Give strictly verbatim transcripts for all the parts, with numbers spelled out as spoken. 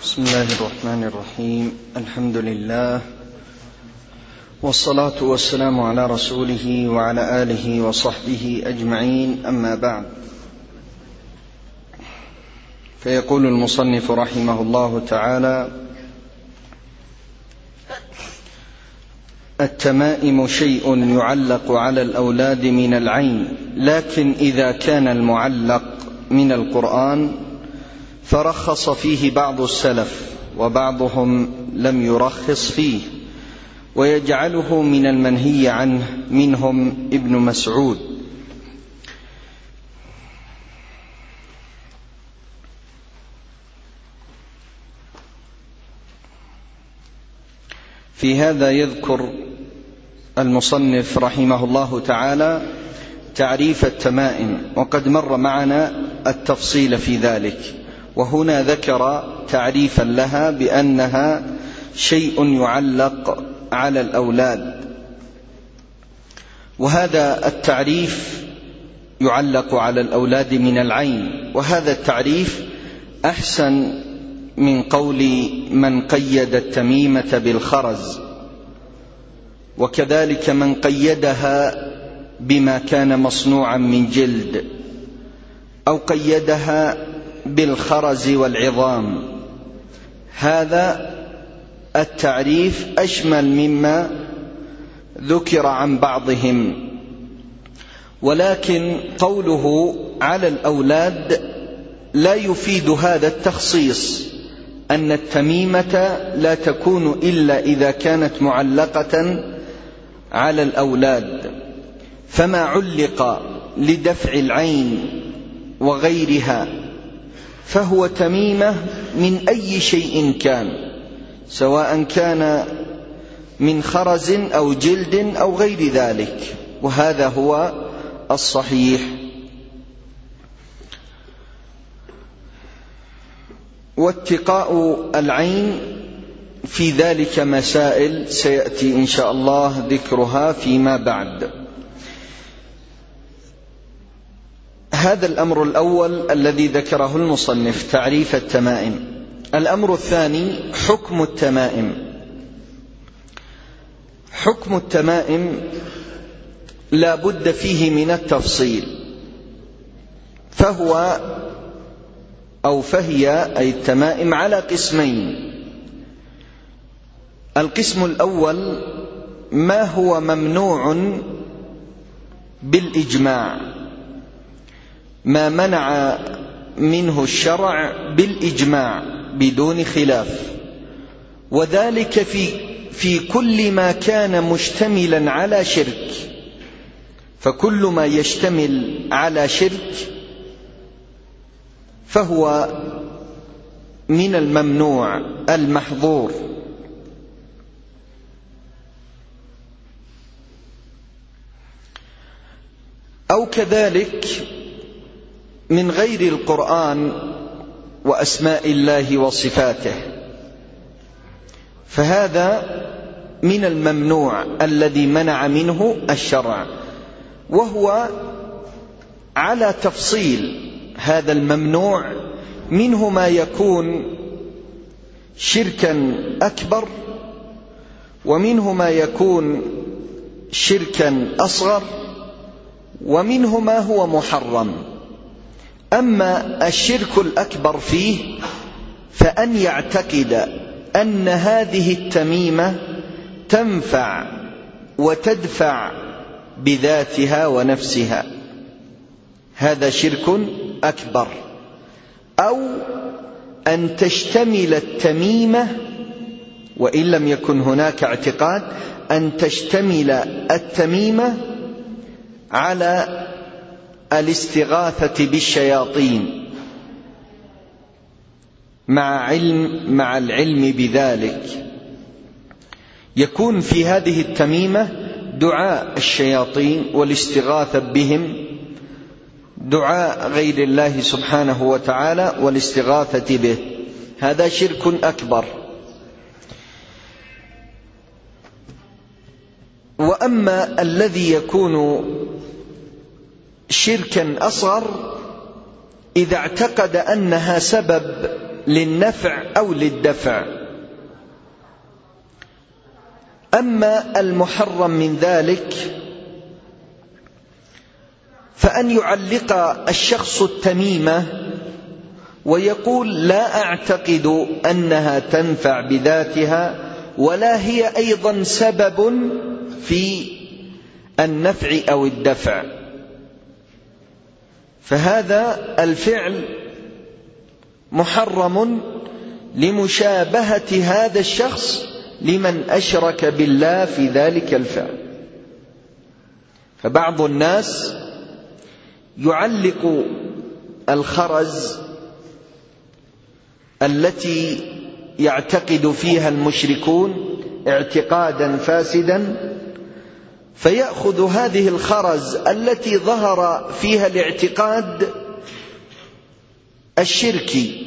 بسم الله الرحمن الرحيم. الحمد لله والصلاة والسلام على رسوله وعلى آله وصحبه أجمعين، أما بعد، فيقول المصنف رحمه الله تعالى: التمائم شيء يعلق على الأولاد من العين، لكن إذا كان المعلق من القرآن فرخص فيه بعض السلف، وبعضهم لم يرخص فيه ويجعله من المنهي عنه، منهم ابن مسعود. في هذا يذكر المصنف رحمه الله تعالى تعريف التمائم، وقد مر معنا التفصيل في ذلك، وهنا ذكر تعريفا لها بأنها شيء يعلق على الأولاد. وهذا التعريف يعلق على الأولاد من العين، وهذا التعريف أحسن من قول من قيد التميمة بالخرز، وكذلك من قيدها بما كان مصنوعا من جلد، أو قيدها بالخرز والعظام. هذا التعريف أشمل مما ذكر عن بعضهم، ولكن قوله على الأولاد لا يفيد هذا التخصيص، أن التميمة لا تكون إلا إذا كانت معلقة على الأولاد، فما علق لدفع العين وغيرها فهو تميمة من أي شيء كان، سواء كان من خرز أو جلد أو غير ذلك، وهذا هو الصحيح. واتقاء العين في ذلك مسائل سيأتي إن شاء الله ذكرها فيما بعد. هذا الأمر الأول الذي ذكره المصنف، تعريف التمائم. الأمر الثاني حكم التمائم. حكم التمائم لا بد فيه من التفصيل، فهو أو فهي أي التمائم على قسمين. القسم الأول ما هو ممنوع بالإجماع، ما منع منه الشرع بالإجماع بدون خلاف، وذلك في في كل ما كان مشتملا على شرك، فكل ما يشتمل على شرك فهو من الممنوع المحظور. أو كذلك من غير القرآن وأسماء الله وصفاته، فهذا من الممنوع الذي منع منه الشرع، وهو على تفصيل. هذا الممنوع منه ما يكون شركا أكبر، ومنه ما يكون شركا أصغر، ومنه ما هو محرم. أما الشرك الأكبر فيه فأن يعتقد أن هذه التميمة تنفع وتدفع بذاتها ونفسها، هذا شرك أكبر. أو أن تشتمل التميمة، وإن لم يكن هناك اعتقاد، أن تشتمل التميمة على الاستغاثة بالشياطين مع علم مع العلم بذلك. يكون في هذه التميمة دعاء الشياطين والاستغاثة بهم، دعاء غير الله سبحانه وتعالى والاستغاثة به، هذا شرك أكبر. وأما الذي يكون شركا أصغر إذا اعتقد أنها سبب للنفع أو للدفع. أما المحرم من ذلك فأن يعلق الشخص التميمة ويقول لا أعتقد أنها تنفع بذاتها ولا هي أيضا سبب في النفع أو الدفع، فهذا الفعل محرم لمشابهة هذا الشخص لمن أشرك بالله في ذلك الفعل. فبعض الناس يعلق الخرز التي يعتقد فيها المشركون اعتقادا فاسدا، فيأخذ هذه الخرز التي ظهر فيها الاعتقاد الشركي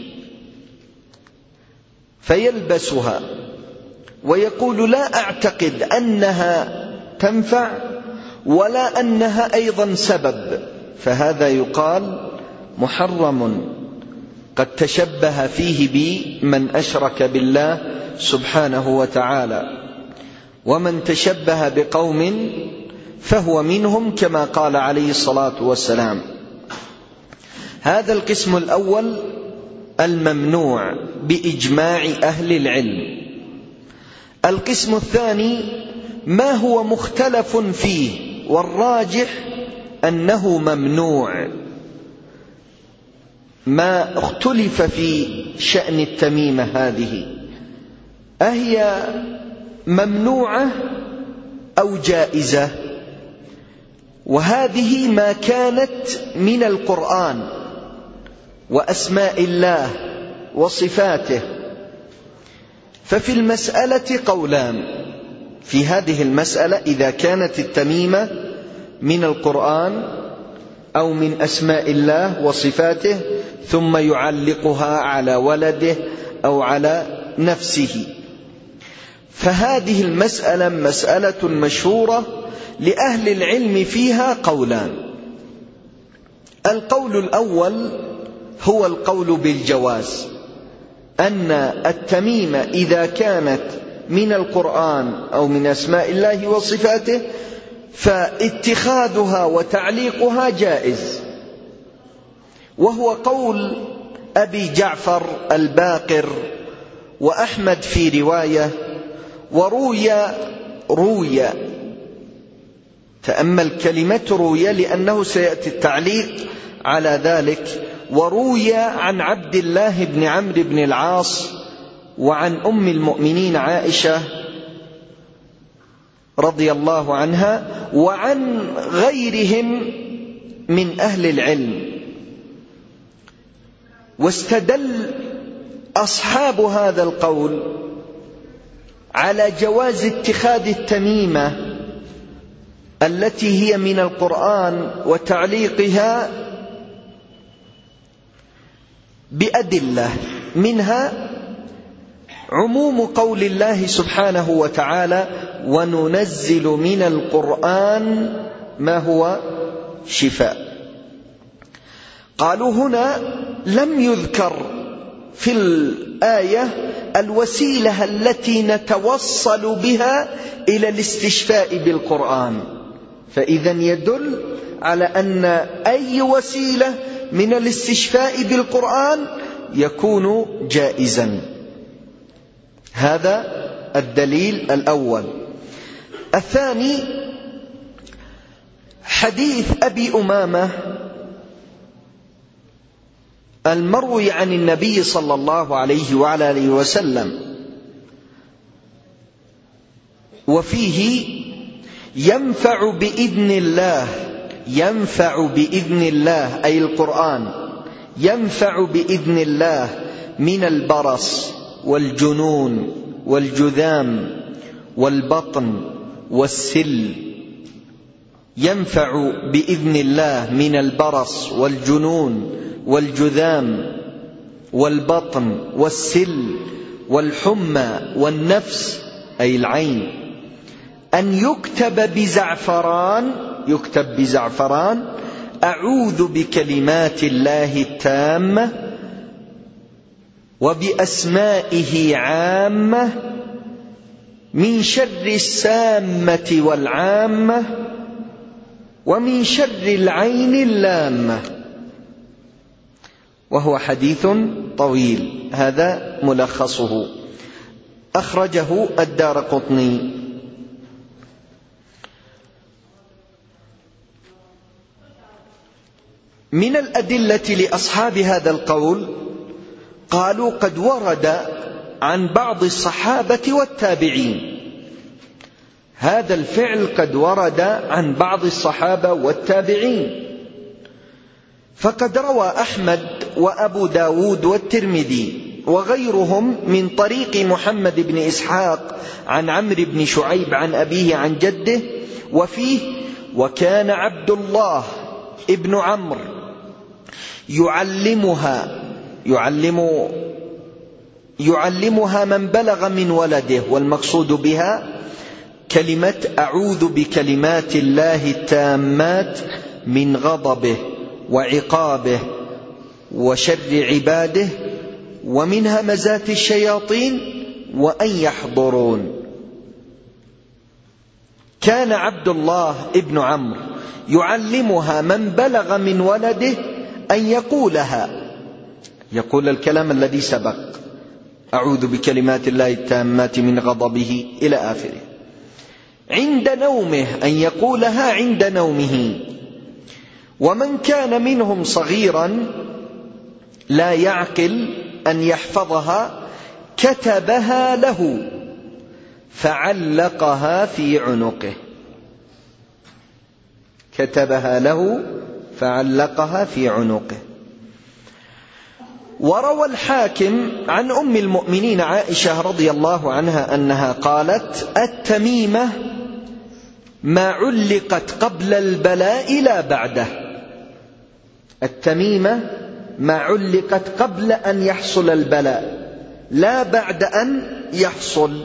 فيلبسها ويقول لا أعتقد أنها تنفع ولا أنها أيضا سبب، فهذا يقال محرم قد تشبه فيه بمن أشرك بالله سبحانه وتعالى، ومن تشبه بقوم فهو منهم كما قال عليه الصلاة والسلام. هذا القسم الأول الممنوع بإجماع أهل العلم. القسم الثاني ما هو مختلف فيه والراجح أنه ممنوع، ما اختلف في شأن التميمة هذه، أهي ممنوعة أو جائزة؟ وهذه ما كانت من القرآن وأسماء الله وصفاته. ففي المسألة قولان في هذه المسألة، إذا كانت التميمة من القرآن أو من أسماء الله وصفاته ثم يعلقها على ولده أو على نفسه، فهذه المسألة مسألة مشهورة لأهل العلم فيها قولان. القول الأول هو القول بالجواز، أن التميمة إذا كانت من القرآن أو من أسماء الله وصفاته فاتخاذها وتعليقها جائز، وهو قول أبي جعفر الباقر وأحمد في رواية، وروي روي تأمل كلمة روي لأنه سيأتي التعليق على ذلك، وروي عن عبد الله بن عمرو بن العاص وعن أم المؤمنين عائشة رضي الله عنها وعن غيرهم من أهل العلم. واستدل أصحاب هذا القول على جواز اتخاذ التميمة التي هي من القرآن وتعليقها بأدلة، منها عموم قول الله سبحانه وتعالى وننزل من القرآن ما هو شفاء. قالوا هنا لم يذكر في الآية الوسيلة التي نتوصل بها إلى الاستشفاء بالقرآن، فإذا يدل على أن أي وسيلة من الاستشفاء بالقرآن يكون جائزا. هذا الدليل الأول. الثاني حديث أبي أمامة المروي عن النبي صلى الله عليه وعلى آله وسلم، وفيه ينفع بإذن الله، ينفع بإذن الله أي القرآن ينفع بإذن الله من البرص والجنون والجذام والبطن والسل. ينفع بإذن الله من البرص والجنون والجذام والبطن والسل والحمى والنفس أي العين، أن يكتب بزعفران، يكتب بزعفران أعوذ بكلمات الله التامة وبأسمائه عامة من شر السامة والعامة ومن شر العين اللامة. وهو حديث طويل، هذا ملخصه، أخرجه الدارقطني. من الأدلة لأصحاب هذا القول قالوا قد ورد عن بعض الصحابة والتابعين، هذا الفعل قد ورد عن بعض الصحابة والتابعين، فقد روى أحمد وأبو داود والترمذي وغيرهم من طريق محمد بن إسحاق عن عمرو بن شعيب عن أبيه عن جده، وفيه: وكان عبد الله ابن عمرو يعلمها يعلم يعلمها من بلغ من ولده، والمقصود بها كلمة أعوذ بكلمات الله التامات من غضبه وعقابه وشر عباده ومن همزات الشياطين وأن يحضرون. كان عبد الله ابن عمرو يعلمها من بلغ من ولده أن يقولها، يقول الكلام الذي سبق: أعوذ بكلمات الله التامات من غضبه إلى آخره، عند نومه، أن يقولها عند نومه. ومن كان منهم صغيرا لا يعقل أن يحفظها كتبها له فعلقها في عنقه، كتبها له فعلقها في عنقه. وروى الحاكم عن أم المؤمنين عائشة رضي الله عنها أنها قالت: التميمة ما علقت قبل البلاء لا بعده، التميمة ما علقت قبل أن يحصل البلاء لا بعد أن يحصل.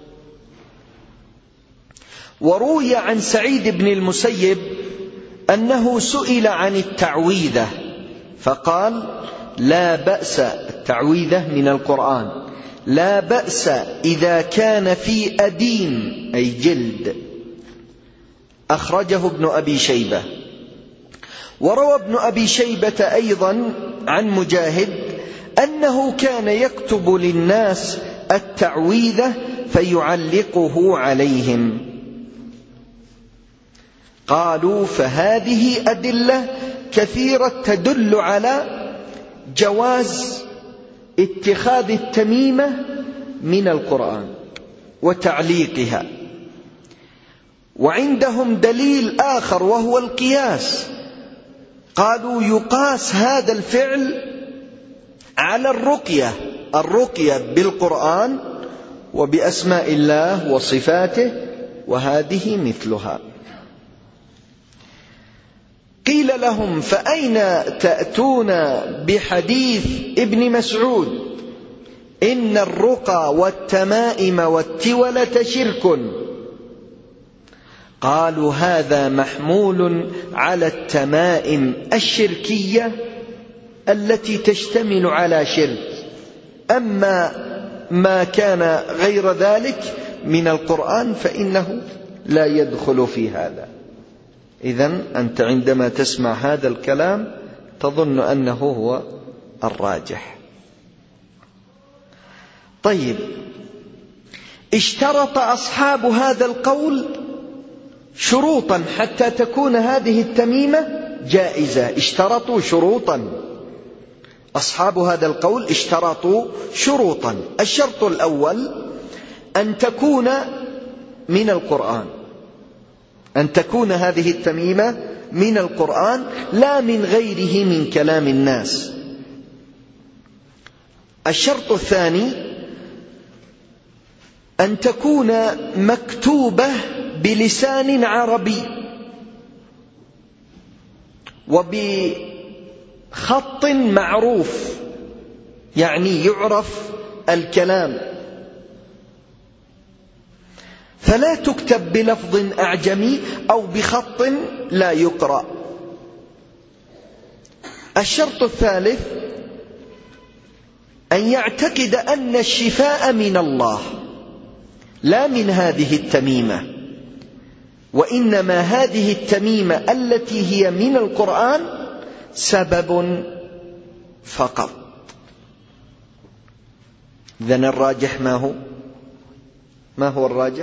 وروي عن سعيد بن المسيب أنه سئل عن التعويذة فقال: لا بأس، التعويذة من القرآن، لا بأس إذا كان في أديم أي جلد. أخرجه ابن أبي شيبة. وروى ابن أبي شيبة أيضا عن مجاهد أنه كان يكتب للناس التعويذة فيعلقه عليهم. قالوا: فهذه أدلة كثيرة تدل على جواز اتخاذ التميمة من القرآن وتعليقها. وعندهم دليل آخر وهو القياس، قالوا: يقاس هذا الفعل على الرقية، الرقية بالقرآن وبأسماء الله وصفاته، وهذه مثلها. قيل لهم: فأين تأتون بحديث ابن مسعود إن الرقى والتمائم والتولة شرك؟ قالوا: هذا محمول على التمائم الشركية التي تشتمل على شرك، أما ما كان غير ذلك من القرآن فإنه لا يدخل في هذا. إذن أنت عندما تسمع هذا الكلام تظن أنه هو الراجح. طيب، اشترط أصحاب هذا القول شروطا حتى تكون هذه التميمة جائزة، اشترطوا شروطا، أصحاب هذا القول اشترطوا شروطا. الشرط الأول أن تكون من القرآن، أن تكون هذه التميمة من القرآن لا من غيره من كلام الناس. الشرط الثاني أن تكون مكتوبة بلسان عربي وبخط معروف، يعني يعرف الكلام، فلا تكتب بلفظ أعجمي أو بخط لا يقرأ. الشرط الثالث أن يعتقد أن الشفاء من الله لا من هذه التميمة، وإنما هذه التميمة التي هي من القرآن سبب فقط. إذن الراجح ما هو؟ ما هو الراجح؟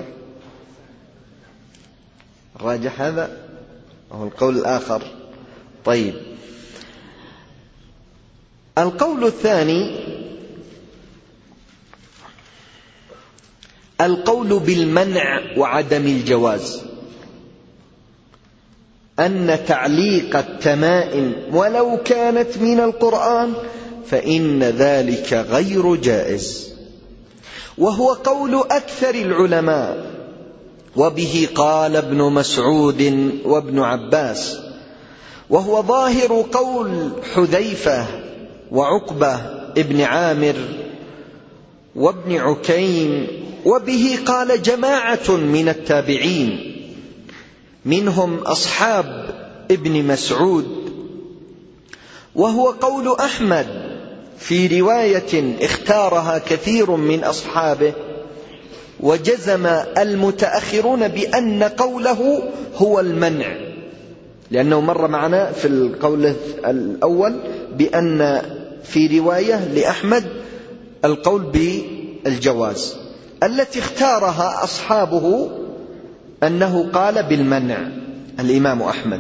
الراجح هذا هو القول الآخر. طيب، القول الثاني القول بالمنع وعدم الجواز، أن تعليق التمائم ولو كانت من القرآن فإن ذلك غير جائز، وهو قول أكثر العلماء، وبه قال ابن مسعود وابن عباس، وهو ظاهر قول حذيفة وعقبة ابن عامر وابن عكيم، وبه قال جماعة من التابعين منهم أصحاب ابن مسعود، وهو قول أحمد في رواية اختارها كثير من أصحابه، وجزم المتأخرون بأن قوله هو المنع، لأنه مر معنا في القول الأول بأن في رواية لأحمد القول بالجواز، التي اختارها أصحابه أنه قال بالمنع الإمام أحمد،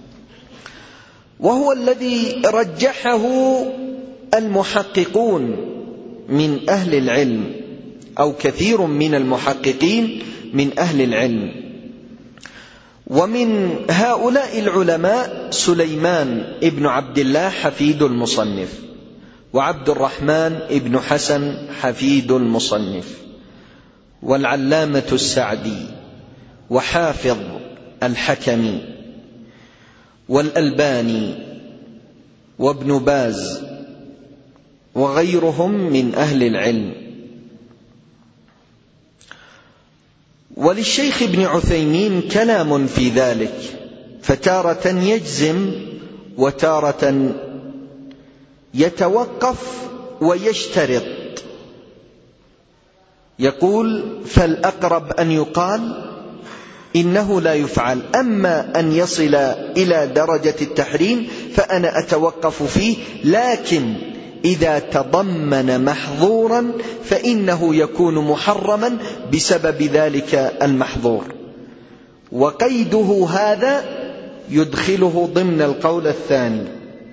وهو الذي رجحه المحققون من أهل العلم، أو كثير من المحققين من أهل العلم. ومن هؤلاء العلماء سليمان ابن عبد الله حفيد المصنف، وعبد الرحمن ابن حسن حفيد المصنف، والعلامة السعدي، وحافظ الحكمي، والألباني، وابن باز، وغيرهم من أهل العلم. وللشيخ ابن عثيمين كلام في ذلك، فتارة يجزم وتارة يتوقف ويشترط. يقول: فالأقرب أن يقال إنه لا يفعل، أما أن يصل إلى درجة التحريم فأنا أتوقف فيه، لكن إذا تضمن محظورا فإنه يكون محرما بسبب ذلك المحظور. وقيده هذا يدخله ضمن القول الثاني،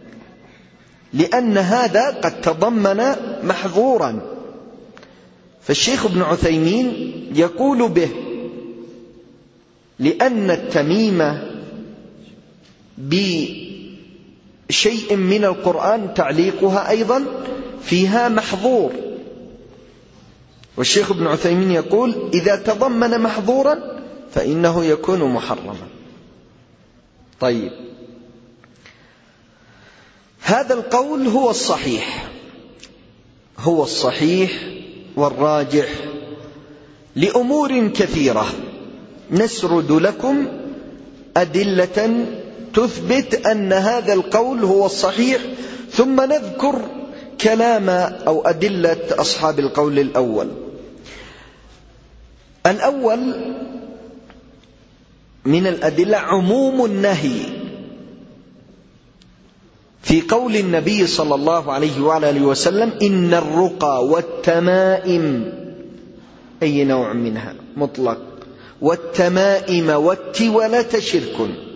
لأن هذا قد تضمن محظورا. فالشيخ ابن عثيمين يقول به لأن التميمة بشيء من القرآن تعليقها أيضا فيها محظور، والشيخ ابن عثيمين يقول إذا تضمن محظورا فإنه يكون محرما. طيب، هذا القول هو الصحيح، هو الصحيح والراجح لأمور كثيرة، نسرد لكم أدلة تثبت أن هذا القول هو الصحيح، ثم نذكر كلام أو أدلة أصحاب القول الأول. الأول من الأدلة عموم النهي في قول النبي صلى الله عليه وعلى آله وسلم: إن الرقى والتمائم، أي نوع منها مطلق، والتمائم والتولة شرك.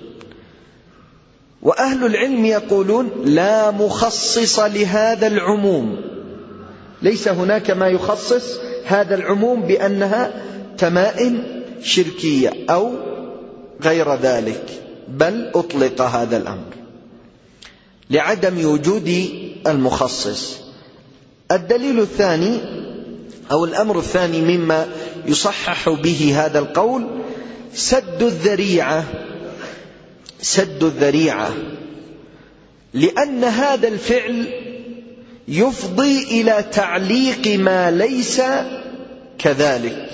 وأهل العلم يقولون لا مخصص لهذا العموم، ليس هناك ما يخصص هذا العموم بأنها تمائم شركية أو غير ذلك، بل أطلق هذا الأمر لعدم وجود المخصص. الدليل الثاني أو الأمر الثاني مما يصحح به هذا القول سد الذريعة، سد الذريعة، لأن هذا الفعل يفضي إلى تعليق ما ليس كذلك،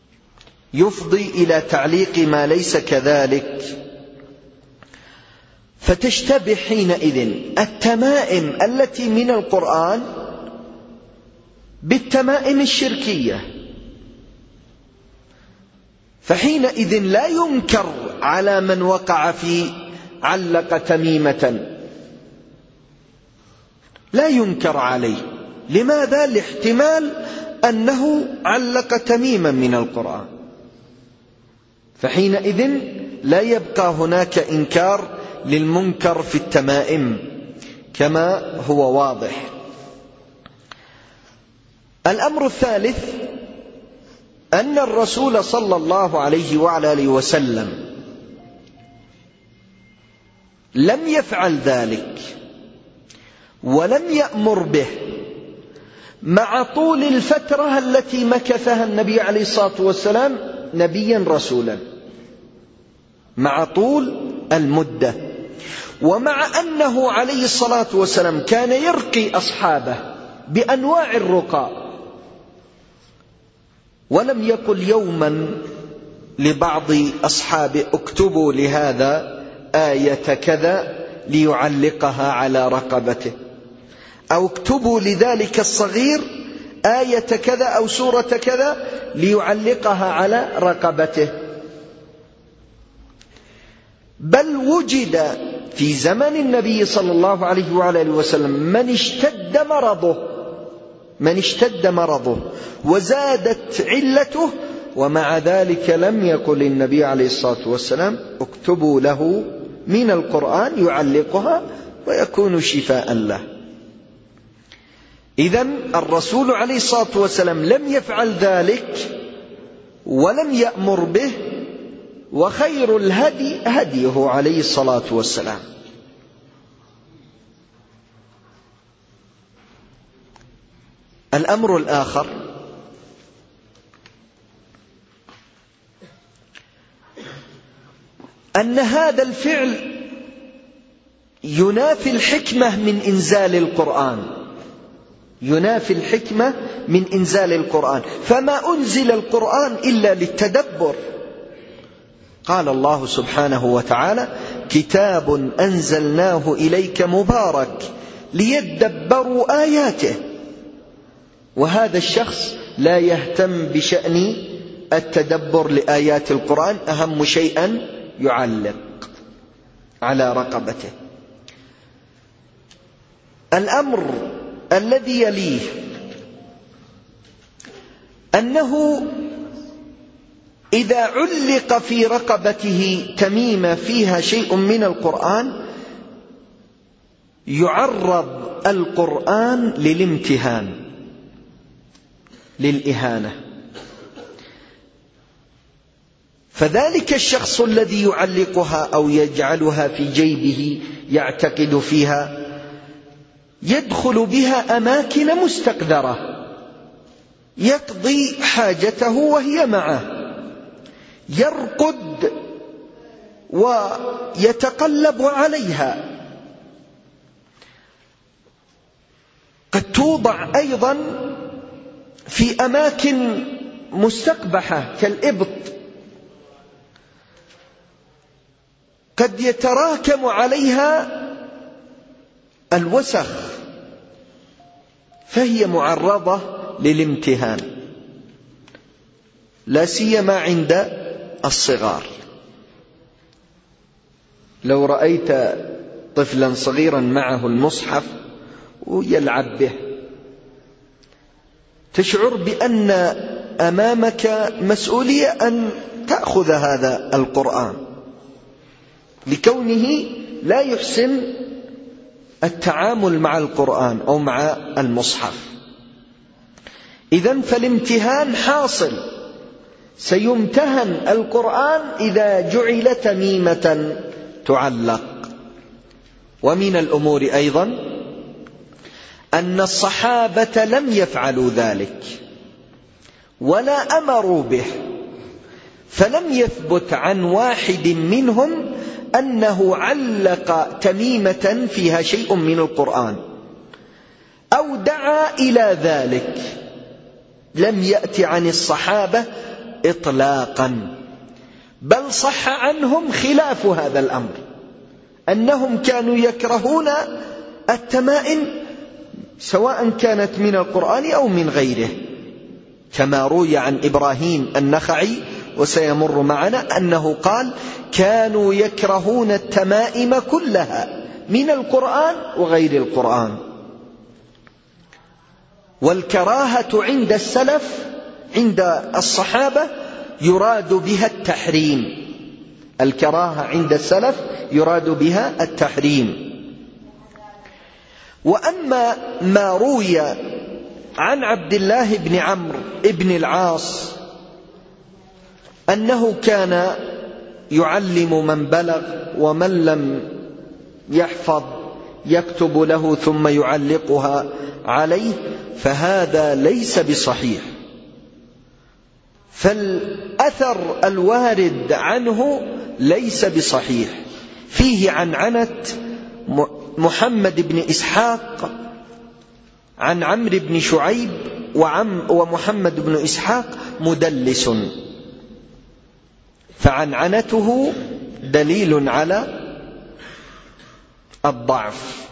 يفضي إلى تعليق ما ليس كذلك. فتشتبه حينئذ التمائم التي من القرآن بالتمائم الشركية، فحينئذ لا ينكر على من وقع في علق تميمة، لا ينكر عليه. لماذا؟ لاحتمال أنه علق تميما من القرآن، فحينئذ لا يبقى هناك إنكار للمنكر في التمائم كما هو واضح. الأمر الثالث أن الرسول صلى الله عليه وعلى آله وسلم لم يفعل ذلك ولم يأمر به مع طول الفترة التي مكثها النبي عليه الصلاة والسلام نبيا رسولا، مع طول المدة، ومع أنه عليه الصلاة والسلام كان يرقي أصحابه بأنواع الرقى، ولم يقل يوما لبعض أصحابه اكتبوا لهذا آية كذا ليعلقها على رقبته، أو اكتبوا لذلك الصغير آية كذا أو سورة كذا ليعلقها على رقبته. بل وجد في زمن النبي صلى الله عليه وعلى آله وسلم من اشتد مرضه من اشتد مرضه وزادت علته، ومع ذلك لم يقل النبي عليه الصلاة والسلام اكتبوا له من القرآن يعلقها ويكون شفاء له. إذن الرسول عليه الصلاة والسلام لم يفعل ذلك ولم يأمر به، وخير الهدي هديه عليه الصلاة والسلام. الأمر الآخر أن هذا الفعل ينافي الحكمة من إنزال القرآن، ينافي الحكمة من إنزال القرآن، فما أنزل القرآن إلا للتدبر. قال الله سبحانه وتعالى كتاب أنزلناه إليك مبارك ليدبروا آياته، وهذا الشخص لا يهتم بشأن التدبر لآيات القرآن، أهم شيئا يعلق على رقبته. الأمر الذي يليه أنه إذا علق في رقبته تميمة فيها شيء من القرآن يعرض القرآن للامتهان، للإهانة. فذلك الشخص الذي يعلقها أو يجعلها في جيبه يعتقد فيها يدخل بها أماكن مستقذرة، يقضي حاجته وهي معه، يرقد ويتقلب عليها. قد توضع أيضا في أماكن مستقبحة كالإبط، قد يتراكم عليها الوسخ، فهي معرضة للامتهان، لا سيما عند الصغار. لو رأيت طفلا صغيرا معه المصحف ويلعب به تشعر بأن أمامك مسؤولية أن تأخذ هذا القرآن، لكونه لا يحسن التعامل مع القرآن أو مع المصحف. إذن فالامتهان حاصل، سيمتهن القرآن إذا جعل تميمة تعلق. ومن الأمور أيضا أن الصحابة لم يفعلوا ذلك ولا أمروا به، فلم يثبت عن واحد منهم أنه علق تميمة فيها شيء من القرآن أو دعا إلى ذلك، لم يأت عن الصحابة إطلاقا، بل صح عنهم خلاف هذا الأمر، أنهم كانوا يكرهون التمائم سواء كانت من القرآن أو من غيره، كما روي عن إبراهيم النخعي وسيمر معنا أنه قال: كانوا يكرهون التمائم كلها من القرآن وغير القرآن. والكراهة عند السلف عند الصحابة يراد بها التحريم، الكراهة عند السلف يراد بها التحريم. وأما ما روي عن عبد الله بن عمرو بن العاص أنه كان يعلم من بلغ ومن لم يحفظ يكتب له ثم يعلقها عليه، فهذا ليس بصحيح. فالأثر الوارد عنه ليس بصحيح، فيه عنعنة محمد بن إسحاق عن عمرو بن شعيب، ومحمد بن إسحاق مدلس، فعنعنته دليل على الضعف.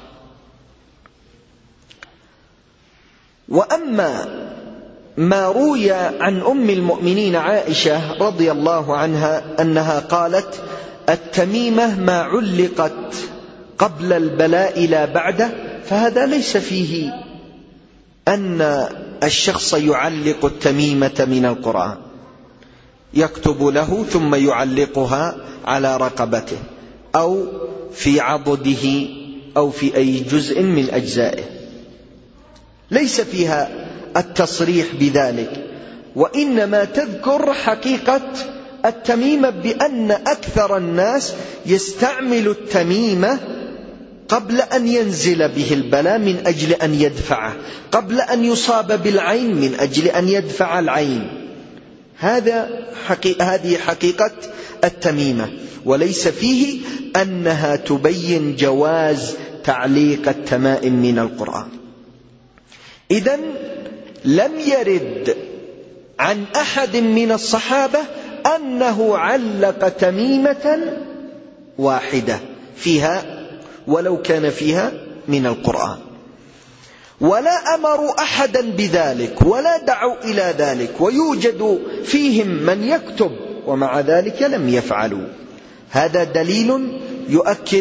وأما ما روي عن أم المؤمنين عائشة رضي الله عنها أنها قالت: التميمة ما علقت قبل البلاء لا بعده، فهذا ليس فيه أن الشخص يعلق التميمة من القرآن، يكتب له ثم يعلقها على رقبته أو في عضده أو في أي جزء من أجزائه، ليس فيها التصريح بذلك. وإنما تذكر حقيقة التميمة بأن أكثر الناس يستعمل التميمة قبل أن ينزل به البلاء من أجل أن يدفعه، قبل أن يصاب بالعين من أجل أن يدفع العين. هذا حقيقة هذه حقيقة التميمة، وليس فيه أنها تبين جواز تعليق التمائم من القرآن. إذن لم يرد عن أحد من الصحابة أنه علق تميمة واحدة فيها ولو كان فيها من القرآن، ولا أمروا أحدا بذلك ولا دعوا إلى ذلك، ويوجد فيهم من يكتب ومع ذلك لم يفعلوا. هذا دليل يؤكد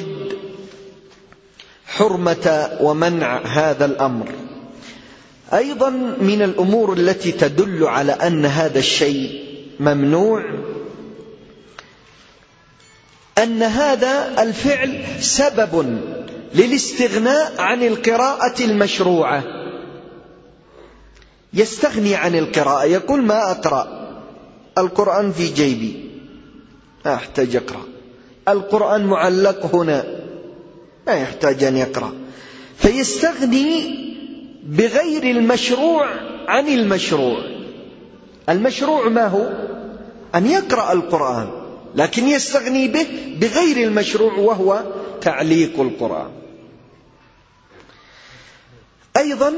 حرمة ومنع هذا الأمر. أيضا من الأمور التي تدل على أن هذا الشيء ممنوع أن هذا الفعل سبب للاستغناء عن القراءة المشروعة. يستغني عن القراءة، يقول: ما أقرأ، القرآن في جيبي ما أحتاج أقرأ، القرآن معلق هنا ما يحتاج أن يقرأ، فيستغني بغير المشروع عن المشروع. المشروع ما هو؟ أن يقرأ القرآن، لكن يستغني به بغير المشروع وهو تعليق القرآن. أيضا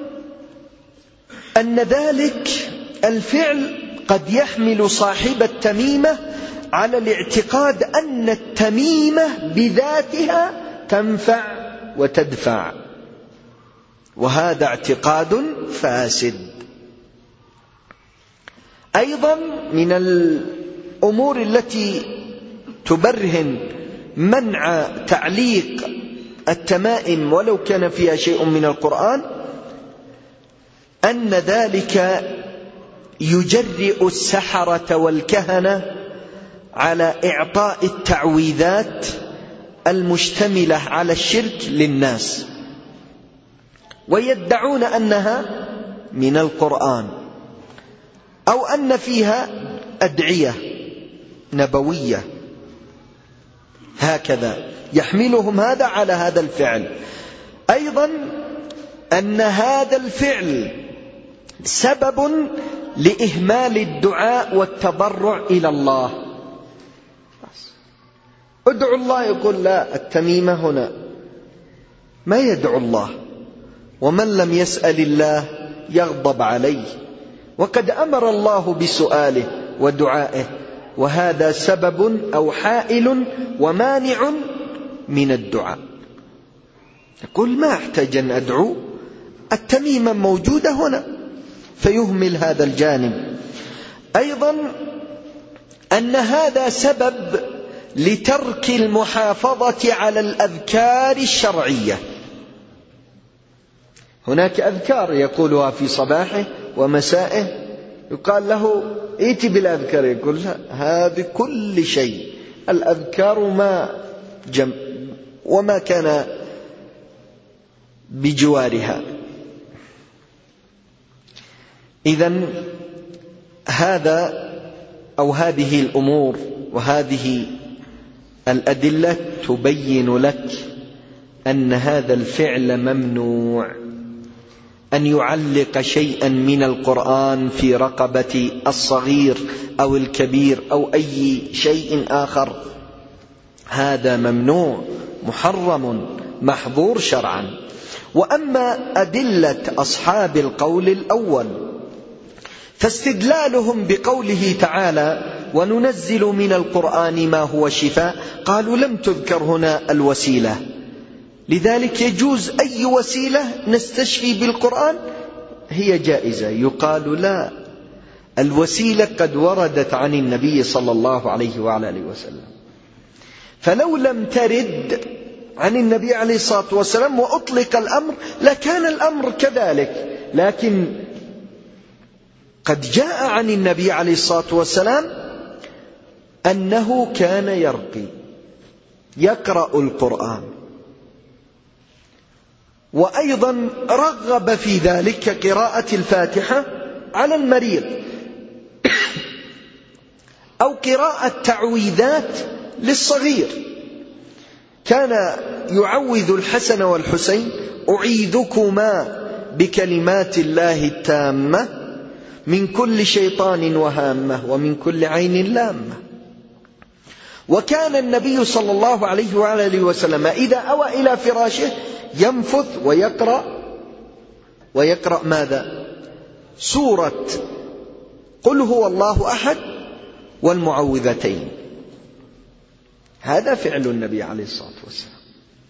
أن ذلك الفعل قد يحمل صاحب التميمة على الاعتقاد أن التميمة بذاتها تنفع وتدفع، وهذا اعتقاد فاسد. أيضا من الأمور التي تبرهن منع تعليق التمائم ولو كان فيها شيء من القرآن أن ذلك يجرئ السحرة والكهنة على إعطاء التعويذات المشتملة على الشرك للناس، ويدعون أنها من القرآن أو أن فيها أدعية نبوية، هكذا يحملهم هذا على هذا الفعل. أيضا أن هذا الفعل سبب لإهمال الدعاء والتضرع إلى الله. ادعو الله، يقول: لا، التميمة هنا، ما يدعو الله، ومن لم يسأل الله يغضب عليه، وقد أمر الله بسؤاله ودعائه، وهذا سبب أو حائل ومانع من الدعاء. يقول ما أحتاج أن أدعو، التميمة موجودة هنا، فيهمل هذا الجانب. أيضا أن هذا سبب لترك المحافظة على الأذكار الشرعية. هناك أذكار يقولها في صباحه ومسائه، يقال له ائت بالأذكار، يقول لا، هذه كل شيء، الأذكار ما جم وما كان بجوارها. إذن هذا أو هذه الأمور وهذه الأدلة تبين لك أن هذا الفعل ممنوع، أن يعلق شيئا من القرآن في رقبة الصغير أو الكبير أو أي شيء آخر، هذا ممنوع محرم محظور شرعا. وأما أدلة أصحاب القول الأول فاستدلالهم بقوله تعالى وننزل من القرآن ما هو شفاء، قالوا لم تذكر هنا الوسيلة، لذلك يجوز أي وسيلة نستشفي بالقرآن هي جائزة. يقال لا، الوسيلة قد وردت عن النبي صلى الله عليه وعلى آله وسلم، فلو لم ترد عن النبي عليه الصلاة والسلام وأطلق الأمر لكان الأمر كذلك، لكن قد جاء عن النبي عليه الصلاة والسلام أنه كان يرقي يقرأ القرآن، وأيضا رغب في ذلك قراءة الفاتحة على المريض أو قراءة تعويذات للصغير. كان يعوذ الحسن والحسين أعيذكما بكلمات الله التامة من كل شيطان وهامة ومن كل عين لامة. وكان النبي صلى الله عليه وآله وسلم إذا أوى إلى فراشه ينفث ويقرأ ويقرأ ماذا؟ سورة قل هو الله أحد والمعوذتين. هذا فعل النبي عليه الصلاة والسلام.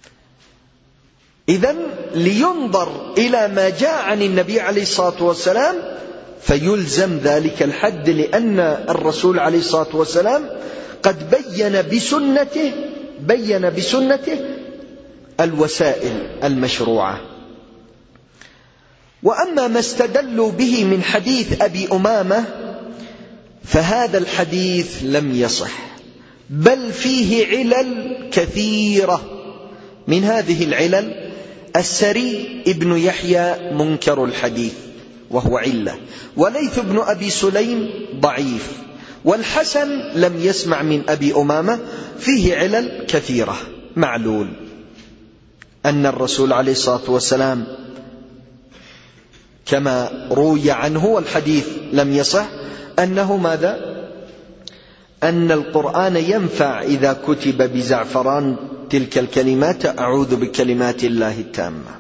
إذن لينظر إلى ما جاء عن النبي عليه الصلاة والسلام فيلزم ذلك الحد، لأن الرسول عليه الصلاة والسلام قد بين بسنته بين بسنته الوسائل المشروعة. وأما ما استدلوا به من حديث أبي أمامة فهذا الحديث لم يصح، بل فيه علل كثيرة. من هذه العلل السري ابن يحيى منكر الحديث وهو علة، وليث بن أبي سليم ضعيف، والحسن لم يسمع من أبي أمامة، فيه علل كثيرة. معلول أن الرسول عليه الصلاة والسلام كما روي عنه والحديث لم يصح أنه ماذا؟ أن القرآن ينفع إذا كتب بزعفران تلك الكلمات أعوذ بكلمات الله التامة.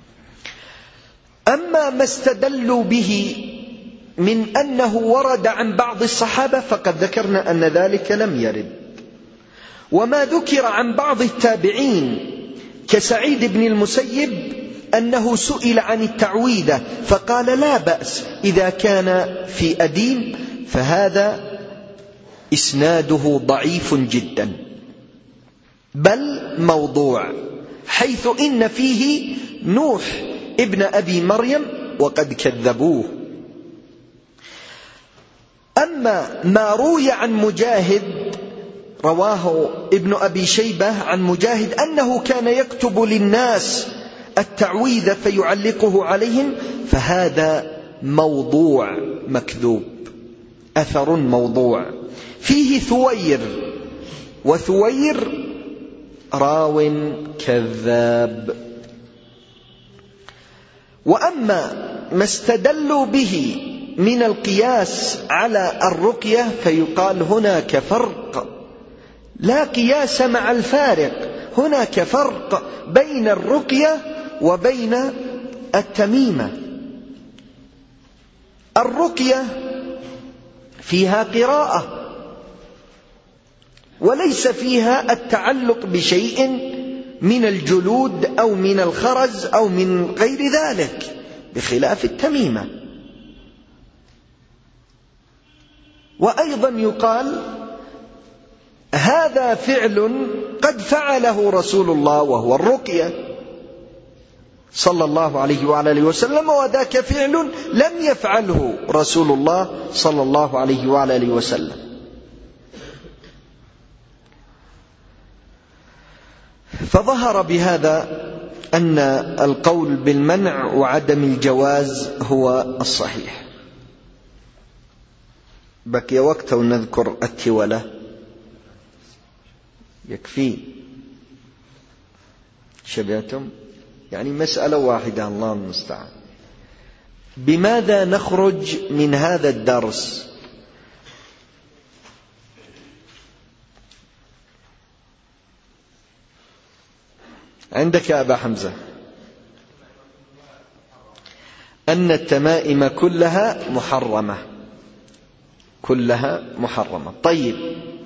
أما ما استدلوا به من أنه ورد عن بعض الصحابة فقد ذكرنا أن ذلك لم يرد. وما ذكر عن بعض التابعين كسعيد بن المسيب أنه سئل عن التعويذة فقال لا بأس إذا كان في أديم، فهذا إسناده ضعيف جدا بل موضوع، حيث إن فيه نوح ابن أبي مريم وقد كذبوه. أما ما روي عن مجاهد، رواه ابن أبي شيبة عن مجاهد أنه كان يكتب للناس التعويذ فيعلقه عليهم، فهذا موضوع مكذوب، أثر موضوع فيه ثوير، وثوير راو كذاب. وأما ما استدلوا به من القياس على الرقية فيقال هناك فرق، لا قياس مع الفارق، هناك فرق بين الرقية وبين التميمة. الرقية فيها قراءة وليس فيها التعلق بشيء من الجلود أو من الخرز أو من غير ذلك، بخلاف التميمة. وأيضا يقال هذا فعل قد فعله رسول الله وهو الرقية صلى الله عليه وعلى آله وسلم، وذاك فعل لم يفعله رسول الله صلى الله عليه وعلى آله وسلم. فظهر بهذا أن القول بالمنع وعدم الجواز هو الصحيح. بقي وقت ونذكر التولة، يكفي شبهتم، يعني مسألة واحدة، الله المستعان. بماذا نخرج من هذا الدرس؟ عندك يا أبا حمزة أن التمائم كلها محرمة، كلها محرمة. طيب،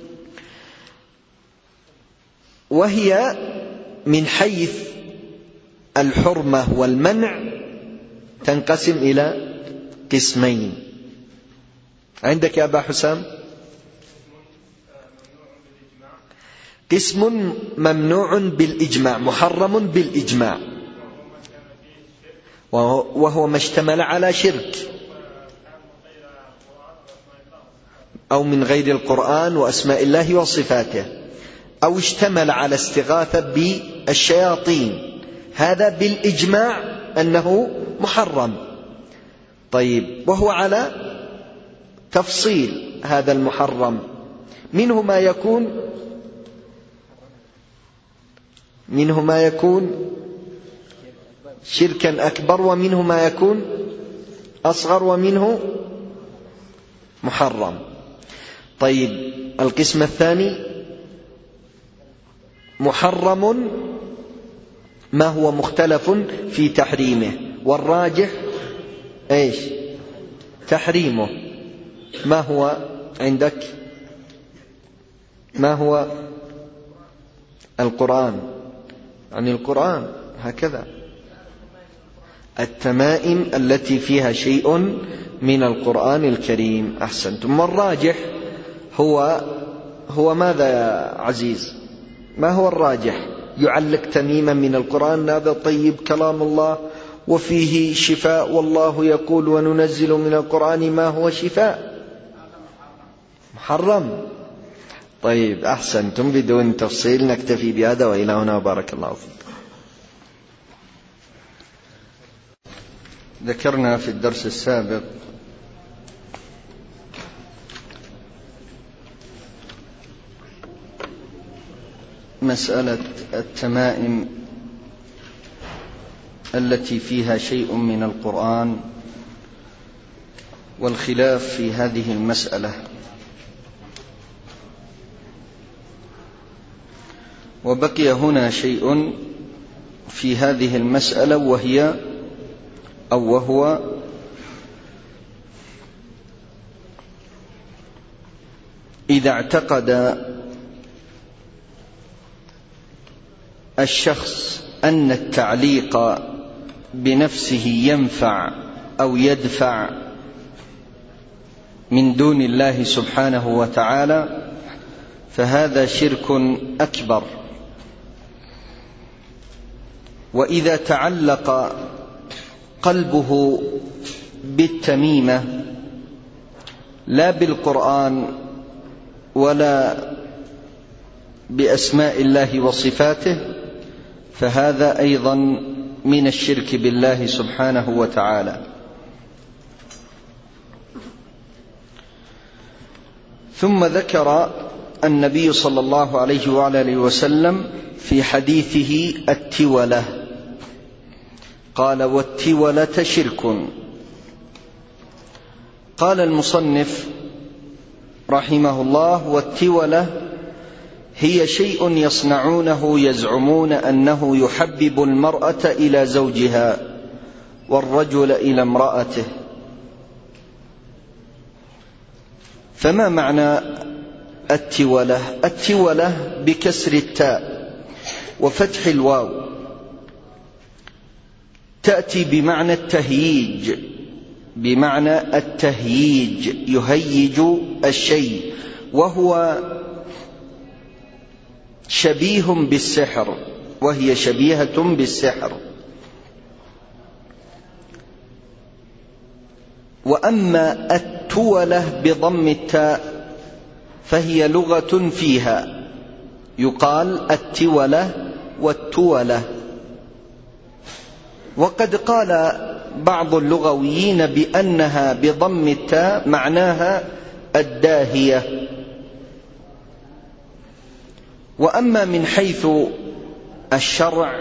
وهي من حيث الحرمة والمنع تنقسم إلى قسمين. عندك يا أبا حسام قسم ممنوع بالإجماع، محرم بالإجماع، وهو ما اشتمل على شرك أو من غير القرآن وأسماء الله وصفاته، أو اشتمل على استغاثة بالشياطين، هذا بالإجماع أنه محرم. طيب، وهو على تفصيل هذا المحرم، منه ما يكون منه ما يكون شركا أكبر، ومنه ما يكون أصغر، ومنه محرم. طيب، القسم الثاني محرم ما هو مختلف في تحريمه، والراجح ايش؟ تحريمه. ما هو عندك؟ ما هو؟ القرآن، عن القرآن هكذا، التمائم التي فيها شيء من القرآن الكريم. أحسنتم. والراجح هو هو ماذا يا عزيز؟ ما هو الراجح؟ يعلق تميما من القرآن، هذا طيب كلام الله وفيه شفاء، والله يقول وننزل من القرآن ما هو شفاء، محرم. طيب، أحسنتم، بدون تفصيل. نكتفي بهذا، وإلى هنا، بارك الله فيكم. ذكرنا في الدرس السابق مسألة التمائم التي فيها شيء من القرآن، والخلاف في هذه المسألة. وبقي هنا شيء في هذه المسألة، وهي أو وهو إذا اعتقد الشخص أن التعليق بنفسه ينفع أو يدفع من دون الله سبحانه وتعالى، فهذا شرك أكبر. وإذا تعلق قلبه بالتميمة لا بالقرآن ولا بأسماء الله وصفاته، فهذا أيضا من الشرك بالله سبحانه وتعالى. ثم ذكر النبي صلى الله عليه وعلى آله وسلم في حديثه التولة، قال: والتولة شرك. قال المصنف رحمه الله: والتولة هي شيء يصنعونه يزعمون أنه يحبب المرأة إلى زوجها والرجل إلى امرأته. فما معنى التولة؟ التولة بكسر التاء، وفتح الواو، تأتي بمعنى التهييج، بمعنى التهييج، يهيج الشيء، وهو شبيه بالسحر، وهي شبيهة بالسحر. وأما التولة بضم التاء فهي لغة فيها، يقال التولة والتولة. وقد قال بعض اللغويين بأنها بضم التاء معناها الداهية. وأما من حيث الشرع